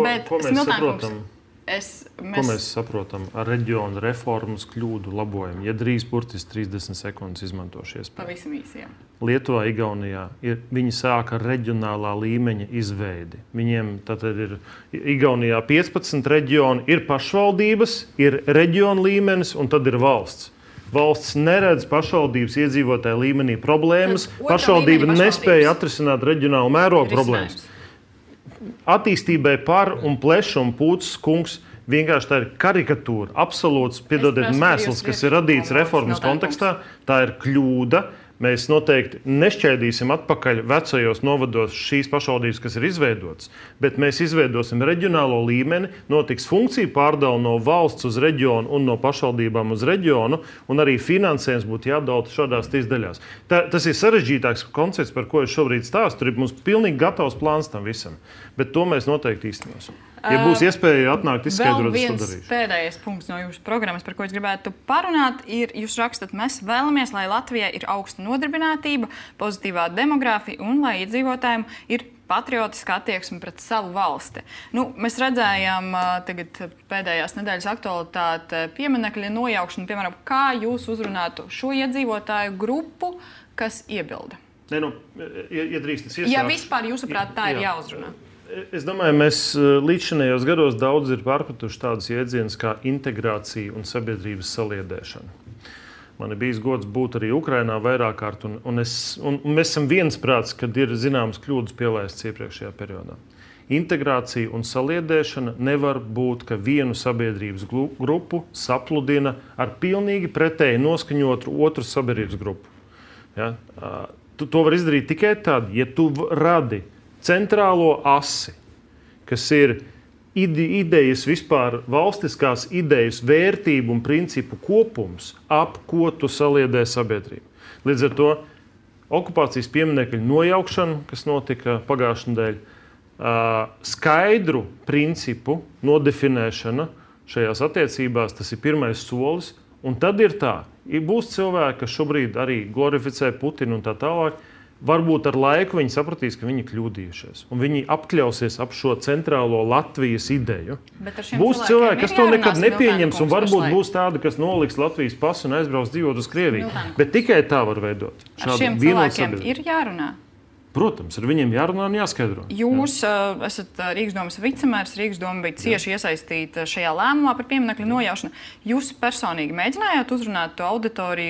Ko mēs saprotam ar reģionu reformas kļūdu labojumu? Ja drīz burtiski 30 sekundes izmantošies. Pavisam īsi, jā. Lietuvā, Igaunijā viņi sāka reģionālā līmeņa izveidi. Viņiem tātad ir Igaunijā 15 reģioni, ir pašvaldības, ir reģionu līmenis un tad ir valsts. Valsts neredz pašvaldības iedzīvotāju līmenī problēmas. Pašvaldība nespēja atrisināt reģionālu mērogu problēmas. Attīstībai par un plešu un pūces kungs vienkārši tā ir karikatūra, absolūts, piedodiet, mēsls, kas ir radīts reformas kontekstā. Tā ir kļūda. Mēs noteikti nešķēdīsim atpakaļ vecajos novados šīs pašvaldības, kas ir izveidotas, bet mēs izveidosim reģionālo līmeni, notiks funkciju pārdala no valsts uz reģionu un no pašvaldībām uz reģionu, un arī finansējums būtu jādala šādās daļās. Tas ir sarežģītāks koncepts, par ko es šobrīd stāstu. Tur ir mums pilnīgi gatavs plāns tam visam, bet to mēs noteikti īstenosim. Ja būs iespēja atnākt izskaidrot, es to darīšu. Pēdējais punkts no jūsu programmas, par ko es gribētu parunāt, ir, jūs rakstat, mēs vēlamies, lai Latvijā ir augsta nodarbinātība, pozitīvā demogrāfija un lai iedzīvotājiem ir patriotiska attieksme pret savu valsti. Mēs redzējām tagad pēdējās nedēļas aktualitāte pieminekļa nojaukšanu, piemēram, kā jūs uzrunātu šo iedzīvotāju grupu, kas iebilda? Ja drīkst, es iesākšu. Ja vispār jūsuprāt tā ir jāuzrunā. Es domāju, mēs līdzšinējos gados daudz ir pārpratuši tādas iedzienas kā integrācija un sabiedrības saliedēšana. Man ir bijis gods būt arī Ukrainā vairāk kārt, un mēs esam viensprāts, kad ir zināmas kļūdas pielaistas iepriekšējā periodā. Integrācija un saliedēšana nevar būt, ka vienu sabiedrības grupu sapludina ar pilnīgi pretēji noskaņotu otru sabiedrības grupu. Ja? To var izdarīt tikai tad, ja tu radi centrālo asi, kas ir idejas vispār valstiskās idejas, vērtību un principu kopums, ap ko tu saliedē sabiedrību. Līdz ar to okupācijas pieminekļu nojaukšana, kas notika pagājušajā nedēļā, skaidru principu nodefinēšana šajās attiecībās, tas ir pirmais solis. Un tad ir tā, būs cilvēki, kas šobrīd arī glorificē Putinu un tā tālāk. Varbūt ar laiku viņi sapratīs, ka viņi kļūdījušies. Un viņi apkļausies ap šo centrālo Latvijas ideju. Būs cilvēki, kas to nekad nepieņems, un varbūt būs tādi, kas noliks Latvijas pasu un aizbrauks dzīvot uz Krieviju. Bet tikai tā var veidot. Ar šiem cilvēkiem ir jārunā. Protams, ar viņiem jārunā un jāskaidro. Jūs esat Rīgas domas vicemērs. Rīgas doma bija cieši iesaistīta šajā lēmumā par pieminekļu nojaušanu. Jūs personīgi mēģinājāt uzrunāt to auditoriju,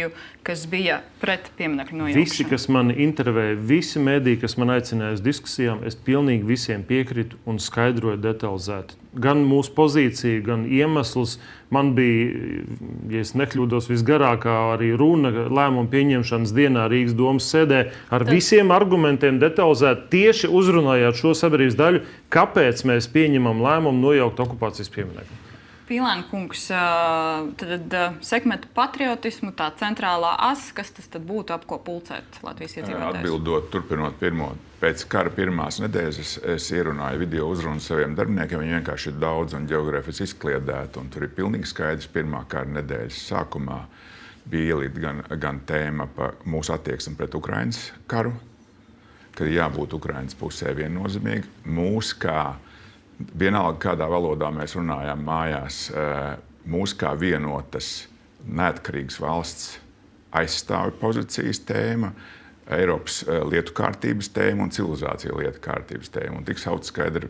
kas bija pret pieminekļu nojaukšanu? Visi, kas mani intervēja, visi mediji, kas man aicināja uz diskusijām, es pilnīgi visiem piekritu un skaidroju detalizēti. Gan mūsu pozīciju, gan iemeslus. Man bija, ja es nekļūdos, visgarākā arī runa lēmumu pieņemšanas dienā Rīgas domas sēdē ar visiem argumentiem detalizēti tieši uzrunājot šo sabiedrības daļu, kāpēc mēs pieņemam lēmumu nojaukt okupācijas pieminekli. Pīlēna kungs, tad segmentu patriotismu, tā centrālā as, kas tas tad būtu, ap ko pulcēt Latvijas iedzīvotājus? Atbildot, turpinot pirmo. Pēc kara pirmās nedēļas es ierunāju video uzrunu saviem darbiniekiem. Viņi vienkārši ir daudz un geogrāfiski izkliedēti. Un tur ir pilnīgi skaidrs, pirmā kara nedēļas sākumā bija ielīta gan tēma par mūsu attieksmi pret Ukrainas karu, kad jābūt Ukrainas pusē viennozīmīgi. Mūs kā vienalga, kādā valodā mēs runājam mājās, mūs kā vienotas neatkarīgas valsts aizstāvi pozīcijas tēma, Eiropas lietu kārtības tēma un civilizācija lietu kārtības tēma. Un tik sauc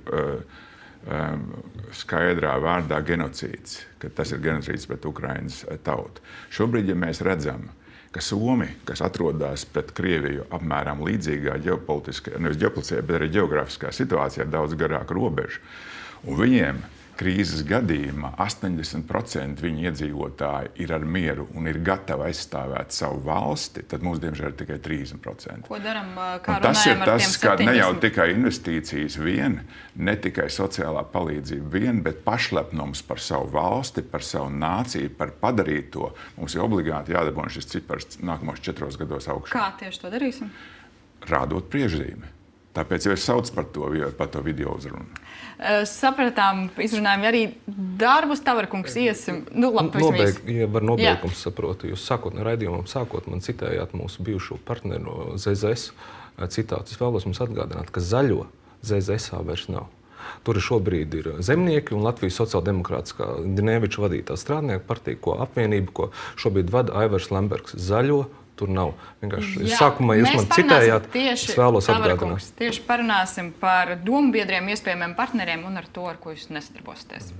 skaidrā vārdā genocīds, ka tas ir genocīds pret Ukrainas tautu. Šobrīd, ja mēs redzam, ka Somi, kas atrodas pret Krieviju apmēram līdzīgā ģeopolitiskā, nevis ģeopolitiskā, bet arī ģeogrāfiskā situācijā, daudz garāka robeža, un viņiem krīzes gadījumā 80% viņu iedzīvotāji ir ar mieru un ir gatavi aizstāvēt savu valsti, tad mums, diemžēl, ir tikai 30%. Ko daram, kā tas ir runājam ar tas, tiem 70? Ka ne jau tikai investīcijas vien, ne tikai sociālā palīdzība vien, bet pašlepnums par savu valsti, par savu nāciju, par padarīto. Mums ir obligāti jādabūna šis cipars nākamos 4 gados augšā. Kā tieši to darīsim? Rādot priekšzīmi. Tāpēc jau es saucu par to video uzrunu. Sapratām, izrunājām arī darbus. Tavarkungs, iesim. Ja var nobeigums saprotu. Jūs raidījumam sākot, man citējāt mūsu bijušo partneru no ZZS citātus. Es vēlos jums atgādināt, ka zaļo ZZS-ā vairs nav. Tur šobrīd ir zemnieki un Latvijas sociāldemokrātiskā Dineviča vadītā strādnieku partija, ko apvienība, ko šobrīd vada Aivars Lembergs. Zaļo tur nav. Vienkārši sākumā jūs man citējāt, es vēlos atgādināt. Tieši parunāsim par domu biedriem, iespējamiem partneriem un ar to, ar ko jūs nesadarbosieties.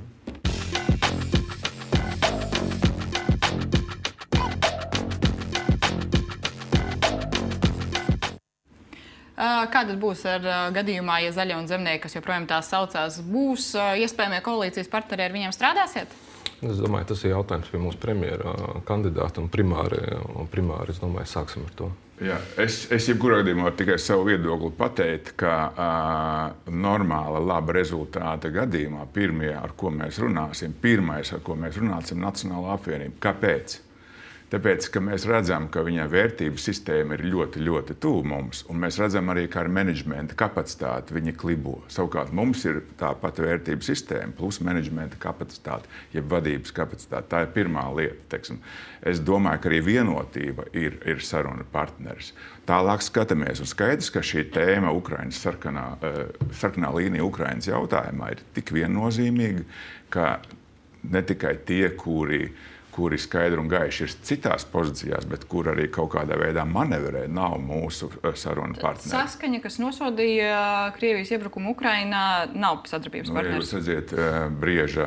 Kā tad būs ar gadījumā, ja zaļie un zemnieki, kas joprojām tā saucās, būs iespējamie koalīcijas partneri, ar viņiem strādāsiet? Es domāju, tas ir jautājums pie mūsu premjera kandidāta un primāri, es domāju, sāksim ar to. Jā, es jebkurā gadījumā tikai savu viedokli pateikt, ka normāla, laba rezultāta gadījumā pirmais, ar ko mēs runāsim, Nacionālā apvienība. Kāpēc? Tāpēc, ka mēs redzam, ka viņai vērtību sistēma ir ļoti, ļoti tuvu mums, un mēs redzam arī, ka ar menedžmenta kapacitāti viņa klibo. Savukārt mums ir tā pati vērtību sistēma plus menedžmenta kapacitāte, jeb vadības kapacitāte. Tā ir pirmā lieta. Teiksim. Es domāju, ka arī vienotība ir saruna partneris. Tālāk skatāmies, un skaidrs, ka šī tēma Ukrainas sarkanā līnija Ukrainas jautājumā ir tik viennozīmīga, ka ne tikai tie, kuri skaidri un gaiši ir citās pozīcijās, bet kur arī kaut kādā veidā manevrē, nav mūsu sarunu partneri. Saskaņa, kas nosodīja Krievijas iebrukumu Ukrainā, nav sadarbības partneris. Jūs redzat, Brieža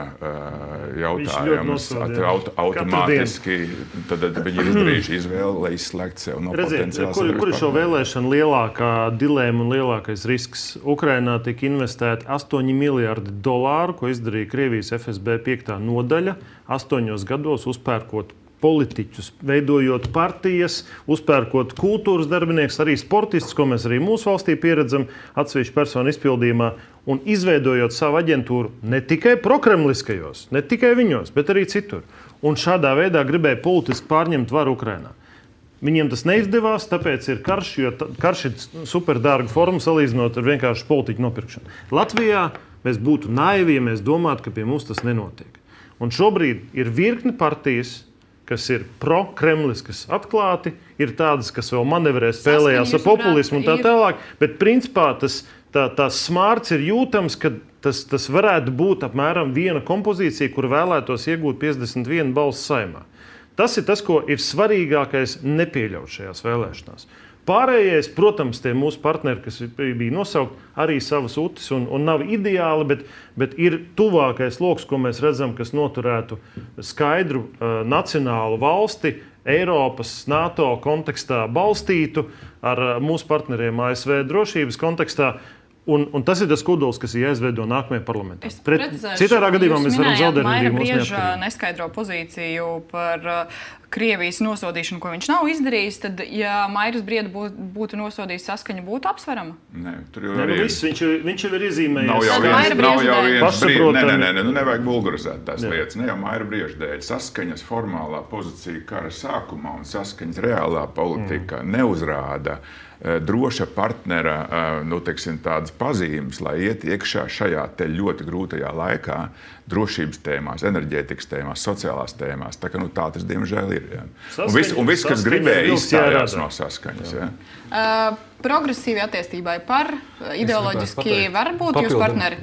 jautājums automātiski, tad viņi ir izdarījuši izvēli, lai izslēgtu sev no potenciāls. Kur ir šo vēlēšanu lielākā dilēma un lielākais risks? Ukrainā tika investēti $8 miljardi, ko izdarīja Krievijas FSB 5. nodaļa, 8 gados uzpērkot politiķus, veidojot partijas, uzpērkot kultūras darbinieks, arī sportistus, ko mēs arī mūsu valstī pieredzam atsevišķu personu izpildījumā, un izveidojot savu aģentūru ne tikai prokremliskajos, ne tikai viņos, bet arī citur. Un šādā veidā gribēja politiski pārņemt varu Ukrainā. Viņiem tas neizdevās, tāpēc ir karš, jo karš ir superdārga forma salīdzinot ar vienkārši politiķu nopirkšanu. Latvijā mēs būtu naivi, ja mēs domātu, ka pie mums tas nenotiek. Un šobrīd ir virkni partijas, kas ir pro-kremliskas atklāti, ir tādas, kas vēl manevrē, spēlējās ar populismu un tā tālāk, bet principā tas smārds ir jūtams, ka tas varētu būt apmēram viena kompozīcija, kur vēlētos iegūt 51 balsu Saeimā. Tas ir tas, ko ir svarīgākais nepieļaut šajās vēlēšanās. Pārējais, protams, tie mūsu partneri, kas bija nosaukt, arī savas utis un nav ideāli, bet ir tuvākais loks, ko mēs redzam, kas noturētu skaidru nacionālu valsti Eiropas, NATO kontekstā balstītu ar mūsu partneriem ASV drošības kontekstā. Un tas ir tas kodols, kas ir jāizveido nākamajā parlamentā. Citādā gadījumā mēs varam zaudēt arī mūsu neatkarību. Neskaidro pozīciju par Krievijas nosodīšanu, ko viņš nav izdarījis, tad, ja Mairis Brieda būtu nosodījis, saskaņa būtu apsverama? Nē, tur jau ir. Viņš jau ir izzīmējies. Nav jau viens brīdis. Nē, nevajag vulgarizēt tās lietas. Ne jau Maira Brieža dēļ. Saskaņas formālā pozīcija kara sākumā un saskaņas reālā politika neuzrāda droša partnera tādas pazīmes, lai iet iekšā šajā te ļoti grūtajā laikā, drošības tēmās, enerģētikas tēmās, sociālās tēmās. Tā tas, diemžēl, ir. Ja. Un viss, kas gribēja, izstājās no saskaņas. Ja. Progresīvi attīstībai par, ideoloģiski var būt jūsu partneri?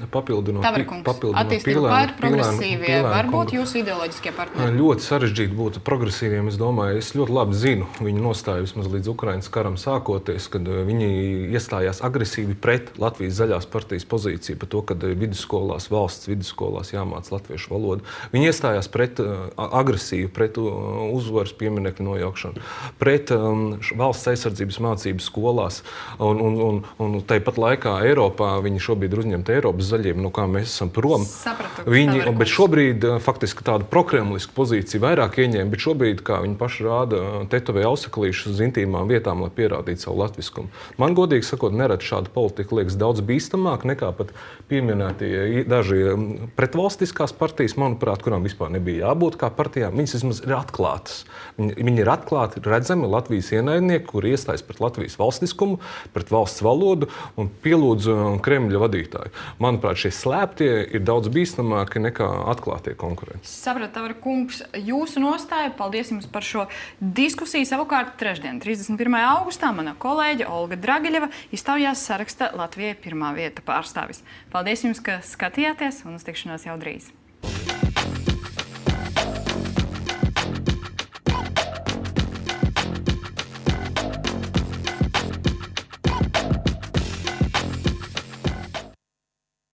Attīstība par, progresīvie var būt jūsu ideoloģiskie partneri? Ļoti sarežģīti būt progresīviem, es domāju. Es ļoti labi zinu viņu nostāju vismaz līdz Ukrainas karam sākoties, kad viņi iestājās agresīvi pret Latvijas zaļās partijas pozīciju par to, kad valsts vidusskolās jāmāca latviešu valodu. Viņi iestājās agresīvi pret uzvaras pieminekļu nojaukšanu, pret valsts aizsardzības mācības skolās. Un tāpat laikā Eiropā viņi šobrīd ir uzņemti Eiropas zaļiem, no kā mēs esam prom. Bet šobrīd faktiski tādu prokremlisku pozīciju vairāk ieņēma, bet šobrīd, kā viņi paši rāda, tetovē ausaklīšus uz intīmām vietām, lai pierādītu savu latviskumu. Man godīgi sakot, nerad šāda politika liekas daudz bīstamāk nekā pat pieminētie daži pretvalstiskās partijas, manuprāt, kurām vispār nebija jābūt kā partijām. Viņas vismaz ir atklātas. Viņi ir atklāti redzami Latvijas ienaidnieki, kuri iestājas pret Latvijas valstiskumu, pret valsts valodu un pielūdz Kremļa vadītāju. Manuprāt, šie slēptie ir daudz bīstamāki nekā atklātie konkurenti. Sapratu, Tavara kungs, jūsu nostāja. Paldies jums par šo diskusiju. Savukārt trešdien, 31. augustā, mana kolēģe Olga Dragiļeva iztaujās saraksta Latvijai 1. vieta pārstāvis. Paldies jums, ka skatījāties un uz tikšanos jau drīz.